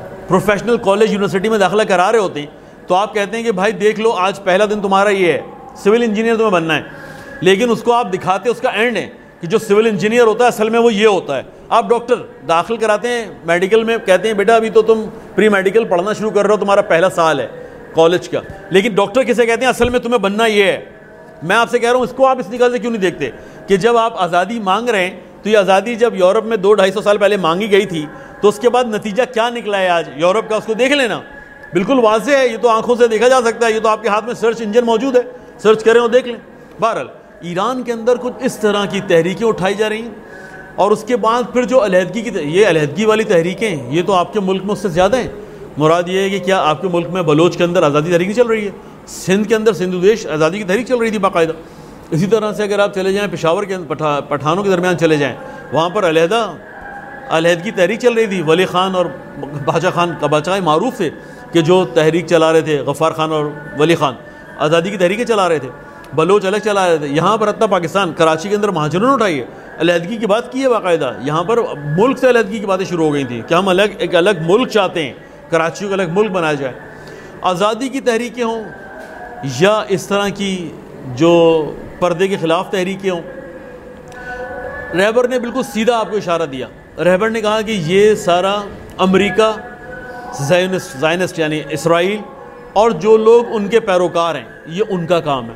پروفیشنل کالج یونیورسٹی میں داخلہ کرا رہے ہوتے ہیں، تو آپ کہتے ہیں کہ بھائی دیکھ لو آج پہلا دن تمہارا یہ ہے، سول انجینئر تمہیں بننا ہے، لیکن اس کو آپ دکھاتے اس کا اینڈ ہے کہ جو سول انجینئر ہوتا ہے اصل میں وہ یہ ہوتا ہے. آپ ڈاکٹر داخل کراتے ہیں میڈیکل میں، کہتے ہیں بیٹا ابھی تو تم پری میڈیکل پڑھنا شروع کر رہے ہو، تمہارا پہلا سال ہے کالج کا، لیکن ڈاکٹر کسے کہتے ہیں؟ اصل میں تمہیں بننا یہ ہے. میں آپ سے کہہ رہا ہوں اس کو آپ اس نگاہ سے کیوں نہیں دیکھتے کہ جب آپ آزادی مانگ رہے ہیں تو یہ آزادی جب یورپ میں 200-250 سال پہلے مانگی گئی تھی تو اس کے بعد نتیجہ کیا نکلا ہے آج یورپ کا، اس کو دیکھ لینا، بالکل واضح ہے، یہ تو آنکھوں سے دیکھا جا سکتا ہے، یہ تو آپ کے ہاتھ میں سرچ انجن موجود ہے، سرچ کریں اور دیکھ لیں. بہرحال ایران کے اندر کچھ اس طرح کی تحریکیں اٹھائی جا رہی ہیں، اور اس کے بعد پھر جو علیحدگی کی یہ علیحدگی والی تحریکیں یہ تو آپ کے ملک میں اس سے زیادہ ہیں. مراد یہ ہے کہ کیا آپ کے ملک میں بلوچ کے اندر آزادی تحریک چل رہی ہے؟ سندھ کے اندر سندھ دیش آزادی کی تحریک چل رہی تھی باقاعدہ. اسی طرح سے اگر آپ چلے جائیں پشاور کے پٹھانوں کے درمیان چلے جائیں، وہاں پر علیحدگی تحریک چل رہی تھی. ولی خان اور باچا خان کا باچا معروف تھے کہ جو تحریک چلا رہے تھے، غفار خان اور ولی خان آزادی کی تحریکیں چلا رہے تھے، بلوچ الگ چلا رہے تھے. یہاں پر اپنا پاکستان کراچی کے اندر مہاجروں نے اٹھائی ہے، علیحدگی کی بات کی ہے باقاعدہ. یہاں پر ملک سے علیحدگی کی باتیں شروع ہو گئی تھیں کہ ہم ایک الگ ملک چاہتے ہیں، کراچی کو الگ ملک بنایا جائے. آزادی کی تحریکیں ہوں یا اس طرح کی جو پردے کے خلاف تحریکیں ہوں، رہبر نے بالکل سیدھا آپ کو اشارہ دیا. رہبر نے کہا کہ یہ سارا امریکہ، زائنسٹ یعنی اسرائیل اور جو لوگ ان کے پیروکار ہیں، یہ ان کا کام ہے.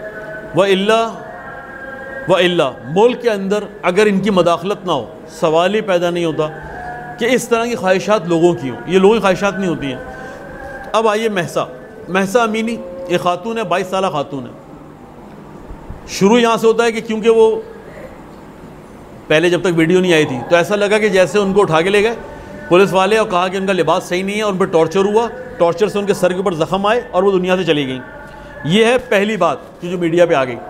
وَإِلَّا ملک کے اندر اگر ان کی مداخلت نہ ہو، سوال ہی پیدا نہیں ہوتا کہ اس طرح کی خواہشات لوگوں کی ہوں. یہ لوگوں کی خواہشات نہیں ہوتی ہیں. اب آئیے مہسا امینی، ایک خاتون ہے، 22 سالہ خاتون ہے. شروع یہاں سے ہوتا ہے کہ کیونکہ وہ پہلے جب تک ویڈیو نہیں آئی تھی تو ایسا لگا کہ جیسے ان کو اٹھا کے لے گئے پولیس والے اور کہا کہ ان کا لباس صحیح نہیں ہے، اور ان پہ ٹارچر ہوا، ٹارچر سے ان کے سر کے اوپر زخم آئے اور وہ دنیا سے چلی گئیں. یہ ہے پہلی بات جو میڈیا پہ آ گئی.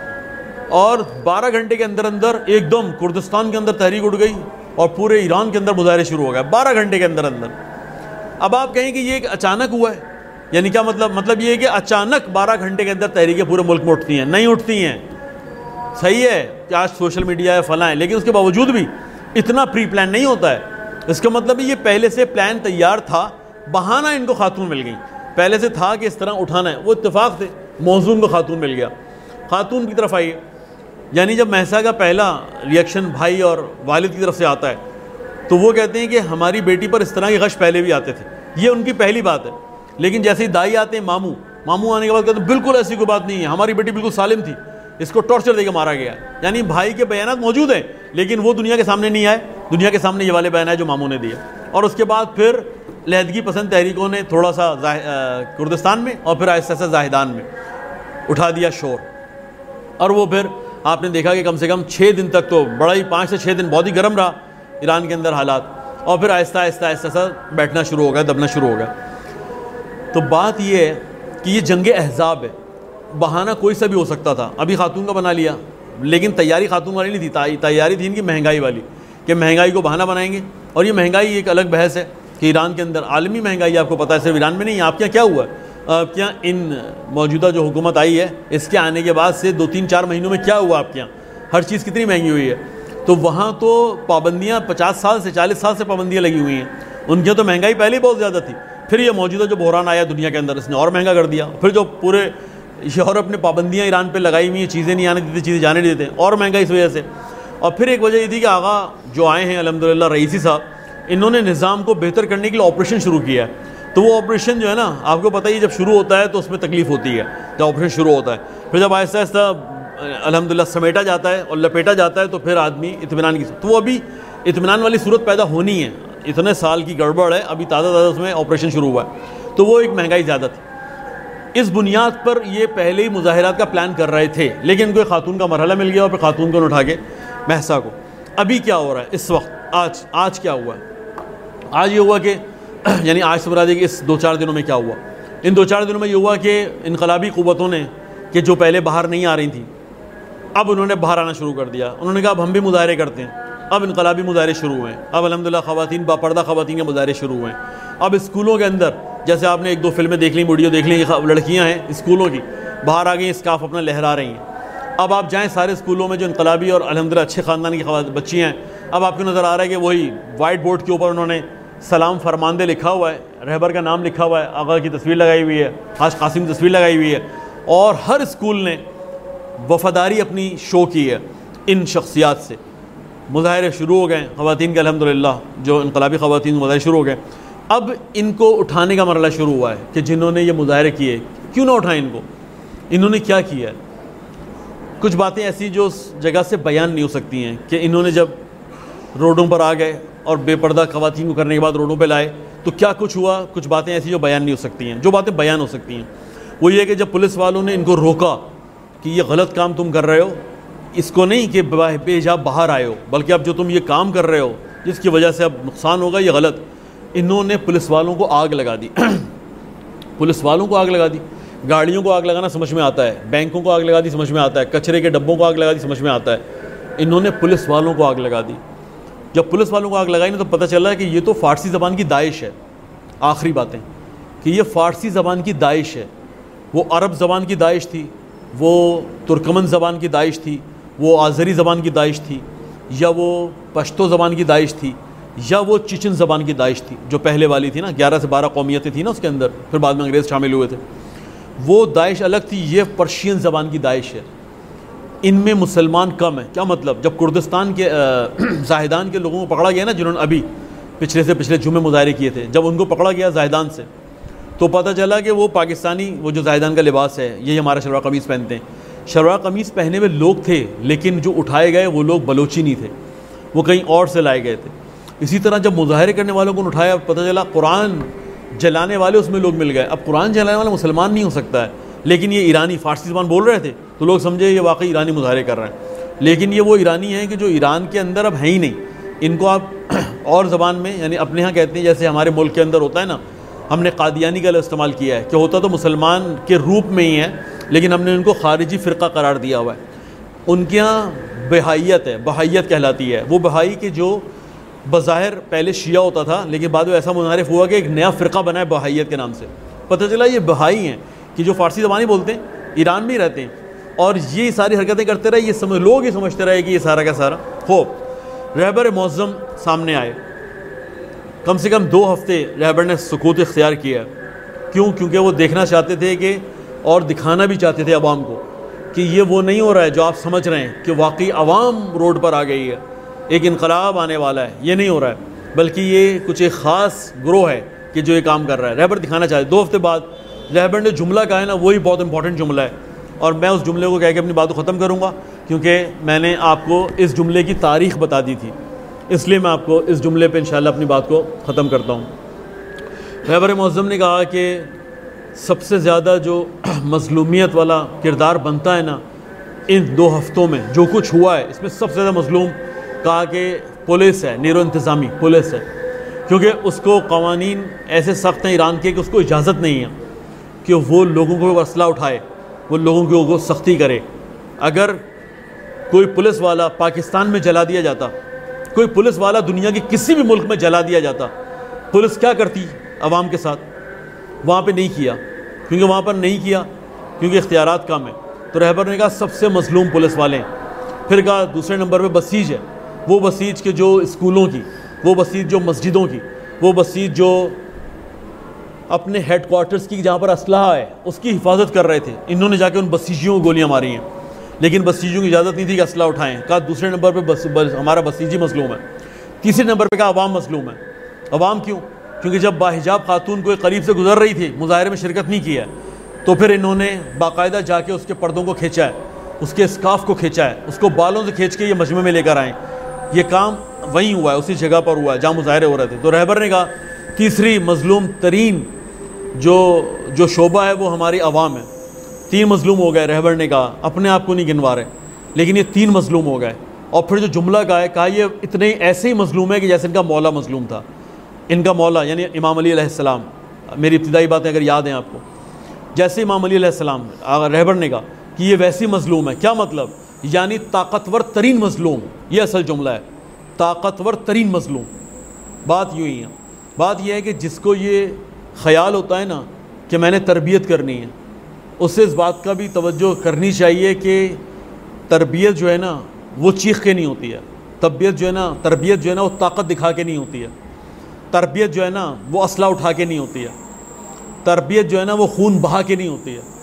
اور 12 گھنٹے کے اندر اندر ایک دم کردستان کے اندر تحریک اٹھ گئی اور پورے ایران کے اندر مظاہرے شروع ہو گئے 12 گھنٹے کے اندر اندر. اب آپ کہیں کہ یہ ایک اچانک ہوا ہے، یعنی کیا مطلب یہ ہے کہ اچانک 12 گھنٹے کے اندر تحریکیں پورے ملک میں اٹھتی ہیں؟ نہیں اٹھتی ہیں. صحیح ہے کہ آج سوشل میڈیا ہے، فلاں ہے، لیکن اس کے باوجود بھی اتنا پری پلان نہیں ہوتا ہے. اس کا مطلب یہ پہلے سے پلان تیار تھا، بہانہ ان کو خاتون مل گئی. پہلے سے تھا کہ اس طرح اٹھانا ہے، وہ اتفاق سے موزون کو خاتون مل گیا. خاتون کی طرف آئیے، یعنی جب مہسا کا پہلا ریئیکشن بھائی اور والد کی طرف سے آتا ہے تو وہ کہتے ہیں کہ ہماری بیٹی پر اس طرح کے غش پہلے بھی آتے تھے. یہ ان کی پہلی بات ہے. لیکن جیسے ہی دائی آتے ہیں ماموں آنے کے بعد کہتے ہیں بالکل ایسی کوئی بات نہیں ہے، ہماری بیٹی بالکل سالم تھی، اس کو ٹارچر دے کے مارا گیا. یعنی بھائی کے بیانات موجود ہیں لیکن وہ دنیا کے سامنے نہیں آئے. دنیا کے سامنے یہ والے بیان ہے جو ماموں نے دیا. اور اس کے بعد پھر علیحدگی پسند تحریکوں نے تھوڑا سا کردستان میں اور پھر آہستہ آہستہ زاہدان میں اٹھا دیا شور. اور وہ پھر آپ نے دیکھا کہ کم سے کم 6 دن تک تو بڑا ہی 5 سے 6 دن بہت ہی گرم رہا ایران کے اندر حالات، اور پھر آہستہ آہستہ بیٹھنا شروع ہو گیا، دبنا شروع ہو گیا. تو بات یہ ہے کہ یہ جنگ احزاب ہے. بہانہ کوئی سا بھی ہو سکتا تھا. ابھی خاتون کا بنا لیا، لیکن تیاری خاتون والی نہیں تھی، تیاری تھی ان کی مہنگائی والی، کہ مہنگائی کو بہانہ بنائیں گے. اور یہ مہنگائی ایک الگ بحث ہے کہ ایران کے اندر عالمی مہنگائی آپ کو پتہ ہے، صرف ایران میں نہیں. آپ کے یہاں کیا ہوا ہے؟ آپ کے یہاں ان موجودہ جو حکومت آئی ہے اس کے آنے کے بعد سے 2-3-4 مہینوں میں کیا ہوا آپ کے یہاں؟ ہر چیز کتنی مہنگی ہوئی ہے. تو وہاں تو پابندیاں 50 سال سے 40 سال سے پابندیاں لگی ہوئی ہیں. ان کی تو مہنگائی پہلے ہی بہت زیادہ تھی. پھر یہ موجودہ جو بحران آیا دنیا کے اندر اس نے اور مہنگا کر دیا. پھر جو پورے یورپ نے پابندیاں ایران پہ لگائی ہوئی ہیں، چیزیں نہیں آنے دیتے، چیزیں جانے نہیں دیتے، اور مہنگا اس وجہ سے. اور پھر ایک وجہ یہ تھی کہ آغا جو آئے ہیں الحمدللہ رئیسی صاحب، انہوں نے نظام کو بہتر کرنے کے لیے آپریشن شروع کیا ہے. تو وہ آپریشن جو ہے نا، آپ کو پتہ ہی جب شروع ہوتا ہے تو اس میں تکلیف ہوتی ہے جب آپریشن شروع ہوتا ہے. پھر جب آہستہ آہستہ الحمدللہ سمیٹا جاتا ہے اور لپیٹا جاتا ہے تو پھر آدمی اطمینان کی، تو وہ ابھی اطمینان والی صورت پیدا ہونی ہے. اتنے سال کی گڑبڑ ہے، ابھی تازہ اس میں آپریشن شروع ہوا ہے. تو وہ ایک مہنگائی زیادہ تھی. اس بنیاد پر یہ پہلے ہی مظاہرات کا پلان کر رہے تھے، لیکن ان کو ایک خاتون کا مرحلہ مل گیا اور پھر خاتون کو اٹھا کے مہسا کو. ابھی کیا ہو رہا ہے اس وقت؟ آج کیا ہوا ہے؟ آج یہ ہوا کہ یعنی آج سے مراد ہے کہ اس 2-4 دنوں میں کیا ہوا. ان 2-4 دنوں میں یہ ہوا کہ انقلابی قوتوں نے، کہ جو پہلے باہر نہیں آ رہی تھیں، اب انہوں نے باہر آنا شروع کر دیا. انہوں نے کہا اب ہم بھی مظاہرے کرتے ہیں. اب انقلابی مظاہرے شروع ہوئے ہیں. اب الحمدللہ خواتین، باپردہ خواتین کے مظاہرے شروع ہوئے ہیں. اب اسکولوں کے اندر، جیسے آپ نے 1-2 فلمیں دیکھ لیں، ویڈیو دیکھ لیں، لڑکیاں ہیں اسکولوں کی باہر آ گئی، اسکارف اپنا لہرا رہی ہیں. اب آپ جائیں سارے اسکولوں میں جو انقلابی اور الحمدللہ اچھے خاندان کی بچیاں ہیں، اب آپ کو نظر آ رہا ہے کہ وہی وائٹ بورڈ کے اوپر انہوں نے سلام فرماندے لکھا ہوا ہے، رہبر کا نام لکھا ہوا ہے، آقا کی تصویر لگائی ہوئی ہے، حاج قاسم کی تصویر لگائی ہوئی ہے، اور ہر اسکول نے وفاداری اپنی شو کی ہے ان شخصیات سے. مظاہرے شروع ہو گئے خواتین کے، الحمدللہ جو انقلابی خواتین مظاہرے شروع ہو گئے. اب ان کو اٹھانے کا مرحلہ شروع ہوا ہے کہ جنہوں نے یہ مظاہرے کیے کیوں نہ اٹھائیں ان کو، انہوں نے کیا کیا ہے. کچھ باتیں ایسی جو اس جگہ سے بیان نہیں ہو سکتی ہیں کہ انہوں نے جب روڈوں پر آ گئے اور بے پردہ خواتین کو کرنے کے بعد روڈوں پہ لائے تو کیا کچھ ہوا. کچھ باتیں ایسی جو بیان نہیں ہو سکتی ہیں. جو باتیں بیان ہو سکتی ہیں وہ یہ کہ جب پولیس والوں نے ان کو روکا کہ یہ غلط کام تم کر رہے ہو، اس کو نہیں کہ بے حجاب باہر آئے ہو، بلکہ اب جو تم یہ کام کر رہے ہو جس کی وجہ سے اب نقصان ہوگا، یہ غلط. انہوں نے پولیس والوں کو آگ لگا دی. پولیس والوں کو آگ لگا دی. گاڑیوں کو آگ لگانا سمجھ میں آتا ہے، بینکوں کو آگ لگا دی سمجھ میں آتا ہے، کچرے کے ڈبوں کو آگ لگا دی سمجھ میں آتا ہے. انہوں نے پولیس والوں کو آگ لگا دی. جب پولیس والوں کو آگ لگائی نا تو پتہ چلا کہ یہ تو فارسی زبان کی داعش ہے. آخری باتیں کہ یہ فارسی زبان کی داعش ہے. وہ عرب زبان کی داعش تھی، وہ ترکمن زبان کی داعش تھی، وہ آذری زبان کی داعش تھی، یا وہ پشتو زبان کی داعش تھی، یا وہ چچن زبان کی داعش تھی جو پہلے والی تھی نا. 11 سے 12 قومیتیں تھیں نا اس کے اندر، پھر بعد میں انگریز شامل ہوئے تھے. وہ داعش الگ تھی، یہ پرشین زبان کی داعش ہے. ان میں مسلمان کم ہیں. کیا مطلب؟ جب کردستان کے زاہدان کے لوگوں کو پکڑا گیا نا، جنہوں نے ابھی پچھلے جمعے مظاہرے کیے تھے، جب ان کو پکڑا گیا زاہدان سے تو پتہ چلا کہ وہ پاکستانی، وہ جو زاہدان کا لباس ہے یہی ہمارا شلوار قمیص پہنتے ہیں. شلوار قمیص پہنے ہوئے لوگ تھے لیکن جو اٹھائے گئے وہ لوگ بلوچی نہیں تھے، وہ کہیں اور سے لائے گئے تھے. اسی طرح جب مظاہرے کرنے والوں کو اٹھایا، پتہ چلا قرآن جلانے والے اس میں لوگ مل گئے. اب قرآن جلانے والا مسلمان نہیں ہو سکتا ہے، لیکن یہ ایرانی فارسی زبان بول رہے تھے تو لوگ سمجھے یہ واقعی ایرانی مظاہرے کر رہے ہیں. لیکن یہ وہ ایرانی ہیں کہ جو ایران کے اندر اب ہیں ہی نہیں. ان کو آپ اور زبان میں، یعنی اپنے ہاں کہتے ہیں جیسے ہمارے ملک کے اندر ہوتا ہے نا، ہم نے قادیانی کا لفظ استعمال کیا ہے کہ ہوتا تو مسلمان کے روپ میں ہی ہے لیکن ہم نے ان کو خارجی فرقہ قرار دیا ہوا ہے. ان کے ہاں بہائیت ہے، بہائیت کہلاتی ہے. وہ بہائی کہ جو بظاہر پہلے شیعہ ہوتا تھا لیکن بعد میں ایسا منحرف ہوا کہ ایک نیا فرقہ بنا ہے بہائیت کے نام سے. پتہ چلا یہ بہائی ہیں کہ جو فارسی زبانی بولتے ہیں، ایران میں ہی رہتے ہیں، اور یہ ساری حرکتیں کرتے رہے. یہ لوگ ہی سمجھتے رہے کہ یہ سارا کا سارا ہو. رہبر معظم سامنے آئے. کم سے کم 2 ہفتے رہبر نے سکوت اختیار کیا. کیوں؟ کیونکہ وہ دیکھنا چاہتے تھے کہ، اور دکھانا بھی چاہتے تھے عوام کو کہ یہ وہ نہیں ہو رہا ہے جو آپ سمجھ رہے ہیں کہ واقعی عوام روڈ پر آ گئی ہے، ایک انقلاب آنے والا ہے. یہ نہیں ہو رہا ہے، بلکہ یہ کچھ ایک خاص گروہ ہے کہ جو یہ کام کر رہا ہے. رہبر دکھانا چاہتے. 2 ہفتے بعد رہبر نے جملہ کہا ہے نا، وہی بہت امپورٹنٹ جملہ ہے، اور میں اس جملے کو کہہ کے اپنی بات کو ختم کروں گا کیونکہ میں نے آپ کو اس جملے کی تاریخ بتا دی تھی، اس لیے میں آپ کو اس جملے پہ انشاءاللہ اپنی بات کو ختم کرتا ہوں. رہبر معظم نے کہا کہ سب سے زیادہ جو مظلومیت والا کردار بنتا ہے نا ان 2 ہفتوں میں جو کچھ ہوا ہے، اس میں سب سے زیادہ مظلوم کہا کہ پولیس ہے، نیرو انتظامی پولیس ہے. کیونکہ اس کو قوانین ایسے سخت ہیں ایران کے کہ اس کو اجازت نہیں ہے کہ وہ لوگوں کو اسلحہ اٹھائے، وہ لوگوں کے اوپر سختی کرے. اگر کوئی پولیس والا پاکستان میں جلا دیا جاتا، کوئی پولیس والا دنیا کے کسی بھی ملک میں جلا دیا جاتا، پولیس کیا کرتی عوام کے ساتھ؟ وہاں پہ نہیں کیا. کیونکہ وہاں پر نہیں کیا کیونکہ اختیارات کم ہیں. تو رہبر نے کہا سب سے مظلوم پولیس والے ہیں. پھر کہا دوسرے نمبر پہ بسیج ہے. وہ بسیج کے جو اسکولوں کی، وہ بسیج جو مسجدوں کی، وہ بسیج جو اپنے ہیڈ کوارٹرز کی جہاں پر اسلحہ ہے اس کی حفاظت کر رہے تھے. انہوں نے جا کے ان بسیجیوں کو گولیاں ماری ہیں، لیکن بسیجیوں کی اجازت نہیں تھی کہ اسلحہ اٹھائیں. کہا دوسرے نمبر پہ ہمارا بسیجی مظلوم ہے. تیسرے نمبر پہ کہا عوام مظلوم ہے. عوام کیوں؟ کیونکہ جب باحجاب خاتون کوئی قریب سے گزر رہی تھی، مظاہرے میں شرکت نہیں کیا ہے، تو پھر انہوں نے باقاعدہ جا کے اس کے پردوں کو کھینچا ہے، اس کے اسکارف کو کھینچا ہے، اس کو بالوں سے کھینچ کے یہ مجمع میں لے کر آئیں. یہ کام وہیں ہوا ہے، اسی جگہ پر ہوا ہے جہاں مظاہرے ہو رہے تھے. تو رہبر نے کہا تیسری مظلوم ترین جو شعبہ ہے وہ ہماری عوام ہے. 3 مظلوم ہو گئے. رہبر نے کہا اپنے آپ کو نہیں گنوا رہے لیکن یہ 3 مظلوم ہو گئے. اور پھر جو جملہ کہا یہ اتنے ایسے ہی مظلوم ہے کہ جیسے ان کا مولا مظلوم تھا. ان کا مولا یعنی امام علی علیہ السلام. میری ابتدائی باتیں اگر یاد ہیں آپ کو، جیسے امام علی علیہ السلام، رہبر نے کہا کہ یہ ویسی مظلوم ہے. کیا مطلب؟ یعنی طاقتور ترین مظلوم. یہ اصل جملہ ہے، طاقتور ترین مظلوم. بات یوں ہی ہے. بات یہ ہے کہ جس کو یہ خیال ہوتا ہے نا کہ میں نے تربیت کرنی ہے، اسے اس بات کا بھی توجہ کرنی چاہیے کہ تربیت جو ہے نا وہ چیخ کے نہیں ہوتی ہے. تربیت جو ہے نا وہ طاقت دکھا کے نہیں ہوتی ہے. تربیت جو ہے نا وہ اسلحہ اٹھا کے نہیں ہوتی ہے. تربیت جو ہے نا وہ خون بہا کے نہیں ہوتی ہے.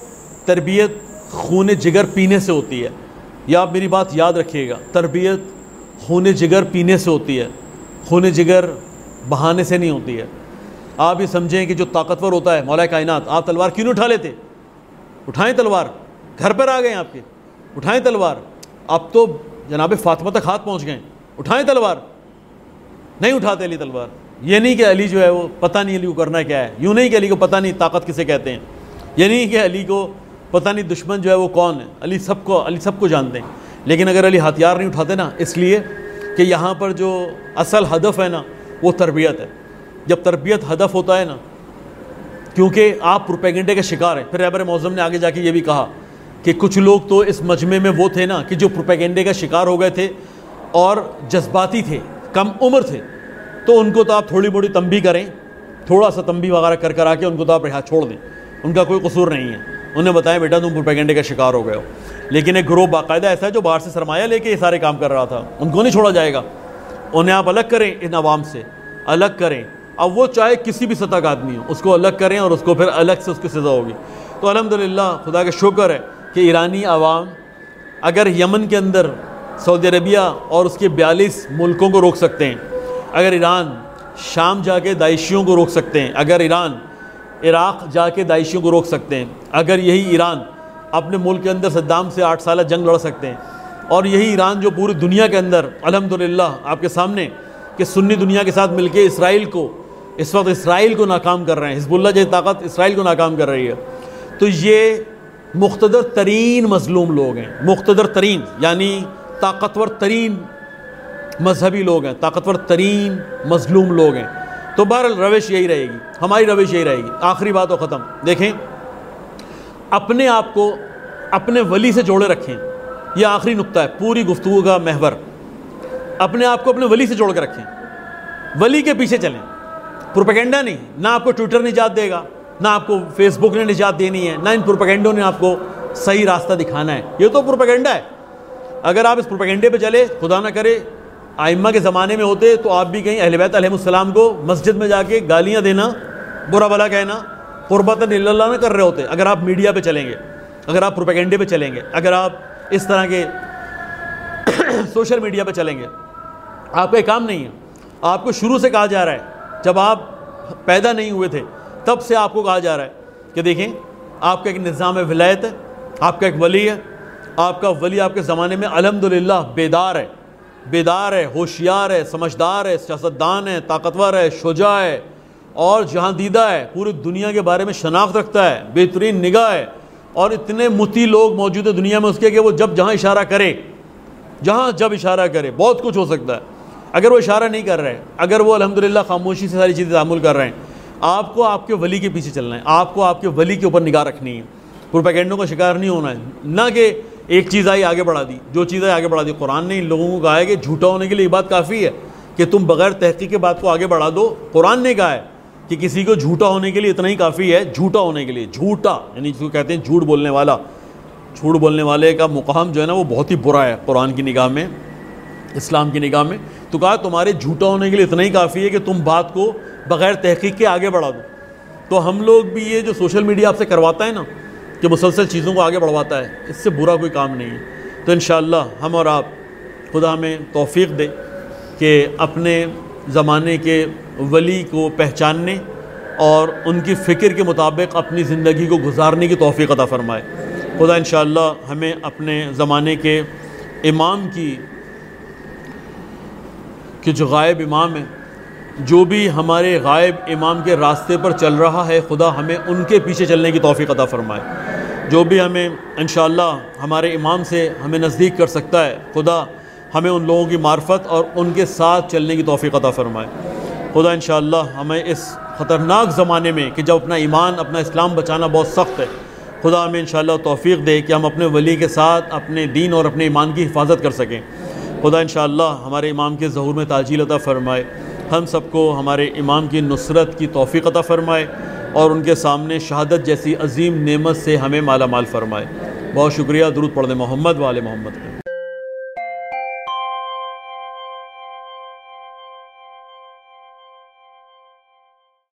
تربیت خون جگر پینے سے ہوتی ہے. یا آپ میری بات یاد رکھیے گا, تربیت خون جگر پینے سے ہوتی ہے, خون جگر بہانے سے نہیں ہوتی ہے. آپ یہ سمجھیں کہ جو طاقتور ہوتا ہے مولا کائنات, آپ تلوار کیوں نہیں اٹھا لیتے؟ اٹھائیں تلوار, گھر پر آ گئے آپ کے, اٹھائیں تلوار. اب تو جناب فاطمہ تک ہاتھ پہنچ گئے, اٹھائیں تلوار. نہیں اٹھاتے علی تلوار. یہ نہیں کہ علی جو ہے وہ پتہ نہیں علی کو کرنا کیا ہے, یوں نہیں کہ علی کو پتہ نہیں طاقت کسے کہتے ہیں, یہ نہیں کہ علی کو پتہ نہیں دشمن جو ہے وہ کون ہے. علی سب کو جانتے ہیں. لیکن اگر علی ہتھیار نہیں اٹھاتے نا, اس لیے کہ یہاں پر جو اصل ہدف ہے نا وہ تربیت ہے. جب تربیت ہدف ہوتا ہے نا, کیونکہ آپ پروپیگنڈے کے شکار ہیں. پھر رہبر معظم نے آگے جا کے یہ بھی کہا کہ کچھ لوگ تو اس مجمع میں وہ تھے نا کہ جو پروپیگنڈے کا شکار ہو گئے تھے اور جذباتی تھے, کم عمر تھے, تو ان کو تو آپ تھوڑی موڑی تنبیہ کریں, تھوڑا سا تنبیہ وغیرہ کر آ کے ان کو تو آپ رہا چھوڑ دیں, ان کا کوئی قصور نہیں ہے. انہیں بتائیں بیٹا تم پروپیگنڈے کا شکار ہو گئے ہو. لیکن ایک گروہ باقاعدہ ایسا ہے جو باہر سے سرمایہ لے کے یہ سارے کام کر رہا تھا, ان کو نہیں چھوڑا جائے گا. انہیں آپ الگ کریں, ان عوام سے الگ کریں. اب وہ چاہے کسی بھی سطح کا آدمی ہو, اس کو الگ کریں اور اس کو پھر الگ سے اس کی سزا ہوگی. تو الحمدللہ خدا کا شکر ہے کہ ایرانی عوام اگر یمن کے اندر سعودی عربیہ اور اس کے 42 ملکوں کو روک سکتے ہیں, اگر ایران شام جا کے داعشیوں کو روک سکتے ہیں, اگر ایران عراق جا کے داعشیوں کو روک سکتے ہیں, اگر یہی ایران اپنے ملک کے اندر صدام سے 8 سالہ جنگ لڑ سکتے ہیں, اور یہی ایران جو پوری دنیا کے اندر الحمدللہ آپ کے سامنے کہ سنی دنیا کے ساتھ مل کے اس وقت اسرائیل کو ناکام کر رہے ہیں, حزب اللہ جیسی طاقت اسرائیل کو ناکام کر رہی ہے, تو یہ مقتدر ترین مظلوم لوگ ہیں. مقتدر ترین یعنی طاقتور ترین مذہبی لوگ ہیں, طاقتور ترین مظلوم لوگ ہیں. تو بہرحال روش یہی رہے گی, ہماری روش یہی رہے گی. آخری بات و ختم. دیکھیں, اپنے آپ کو اپنے ولی سے جوڑے رکھیں. یہ آخری نقطہ ہے پوری گفتگو کا محور. اپنے آپ کو اپنے ولی سے جوڑ کے رکھیں, ولی کے پیچھے چلیں. پروپیگنڈا نہیں, نہ آپ کو ٹویٹر نجات دے گا, نہ آپ کو فیس بک نے نجات دینی ہے, نہ ان پروپیگنڈوں نے آپ کو صحیح راستہ دکھانا ہے. یہ تو پروپیگنڈا ہے. اگر آپ اس پروپیگنڈے پہ چلے, خدا نہ کرے ائمہ کے زمانے میں ہوتے تو آپ بھی کہیں اہل بیت علیہ السلام کو مسجد میں جا کے گالیاں دینا, برا بھلا کہنا, قربت اللہ نہ کر رہے ہوتے. اگر آپ میڈیا پہ چلیں گے, اگر آپ پروپیگنڈے پہ چلیں گے, اگر آپ اس طرح کے سوشل میڈیا پہ چلیں گے, آپ کا یہ کام نہیں ہے. آپ کو شروع سے کہا جا رہا ہے, جب آپ پیدا نہیں ہوئے تھے تب سے آپ کو کہا جا رہا ہے کہ دیکھیں آپ کا ایک نظام ولایت ہے, آپ کا ایک ولی ہے. آپ کا ولی آپ کے زمانے میں الحمدللہ بیدار ہے, ہوشیار ہے, سمجھدار ہے, سیاستدان ہے, طاقتور ہے, شجاع ہے اور جہاں دیدہ ہے, پوری دنیا کے بارے میں شناخت رکھتا ہے, بہترین نگاہ ہے. اور اتنے متی لوگ موجود ہیں دنیا میں اس کے کہ وہ جہاں اشارہ کرے, جب اشارہ کرے, بہت کچھ ہو سکتا ہے. اگر وہ اشارہ نہیں کر رہے, اگر وہ الحمدللہ خاموشی سے ساری چیزیں تعامل کر رہے ہیں, آپ کو آپ کے ولی کے پیچھے چلنا ہے, آپ کو آپ کے ولی کے اوپر نگاہ رکھنی ہے. پروپیگنڈوں کا شکار نہیں ہونا ہے. نہ کہ ایک چیز آئی آگے بڑھا دی, جو چیز آئی آگے بڑھا دی. قرآن نے ان لوگوں کو کہا ہے کہ جھوٹا ہونے کے لیے یہ بات کافی ہے کہ تم بغیر تحقیق کے بات کو آگے بڑھا دو. قرآن نے کہا ہے کہ کسی کو جھوٹا ہونے کے لیے اتنا ہی کافی ہے. جھوٹا ہونے کے لیے, جھوٹا یعنی جس کو کہتے ہیں جھوٹ بولنے والا, جھوٹ بولنے والے کا مقام جو ہے نا وہ بہت ہی برا ہے قرآن کی نگاہ میں, اسلام کی نگاہ میں. تو کہا تمہارے جھوٹا ہونے کے لیے اتنا ہی کافی ہے کہ تم بات کو بغیر تحقیق کے آگے بڑھا دو. تو ہم لوگ بھی یہ جو سوشل میڈیا آپ سے کرواتا ہے نا کہ مسلسل چیزوں کو آگے بڑھواتا ہے, اس سے برا کوئی کام نہیں ہے. تو انشاءاللہ ہم اور آپ, خدا ہمیں توفیق دے کہ اپنے زمانے کے ولی کو پہچاننے اور ان کی فکر کے مطابق اپنی زندگی کو گزارنے کی توفیق عطا فرمائے. خدا انشاءاللہ ہمیں اپنے زمانے کے امام کی کہ جو غائب امام ہیں, جو بھی ہمارے غائب امام کے راستے پر چل رہا ہے, خدا ہمیں ان کے پیچھے چلنے کی توفیق عطا فرمائے. جو بھی ہمیں انشاءاللہ ہمارے امام سے ہمیں نزدیک کر سکتا ہے, خدا ہمیں ان لوگوں کی معرفت اور ان کے ساتھ چلنے کی توفیق عطا فرمائے. خدا انشاءاللہ ہمیں اس خطرناک زمانے میں کہ جب اپنا ایمان اپنا اسلام بچانا بہت سخت ہے, خدا ہمیں انشاءاللہ توفیق دے کہ ہم اپنے ولی کے ساتھ اپنے دین اور اپنے ایمان کی حفاظت کر سکیں. خدا انشاءاللہ ہمارے امام کے ظہور میں تعجیل عطا فرمائے. ہم سب کو ہمارے امام کی نصرت کی توفیق عطا فرمائے اور ان کے سامنے شہادت جیسی عظیم نعمت سے ہمیں مالا مال فرمائے. بہت شکریہ. درود پڑھ دیں محمد و آل محمد.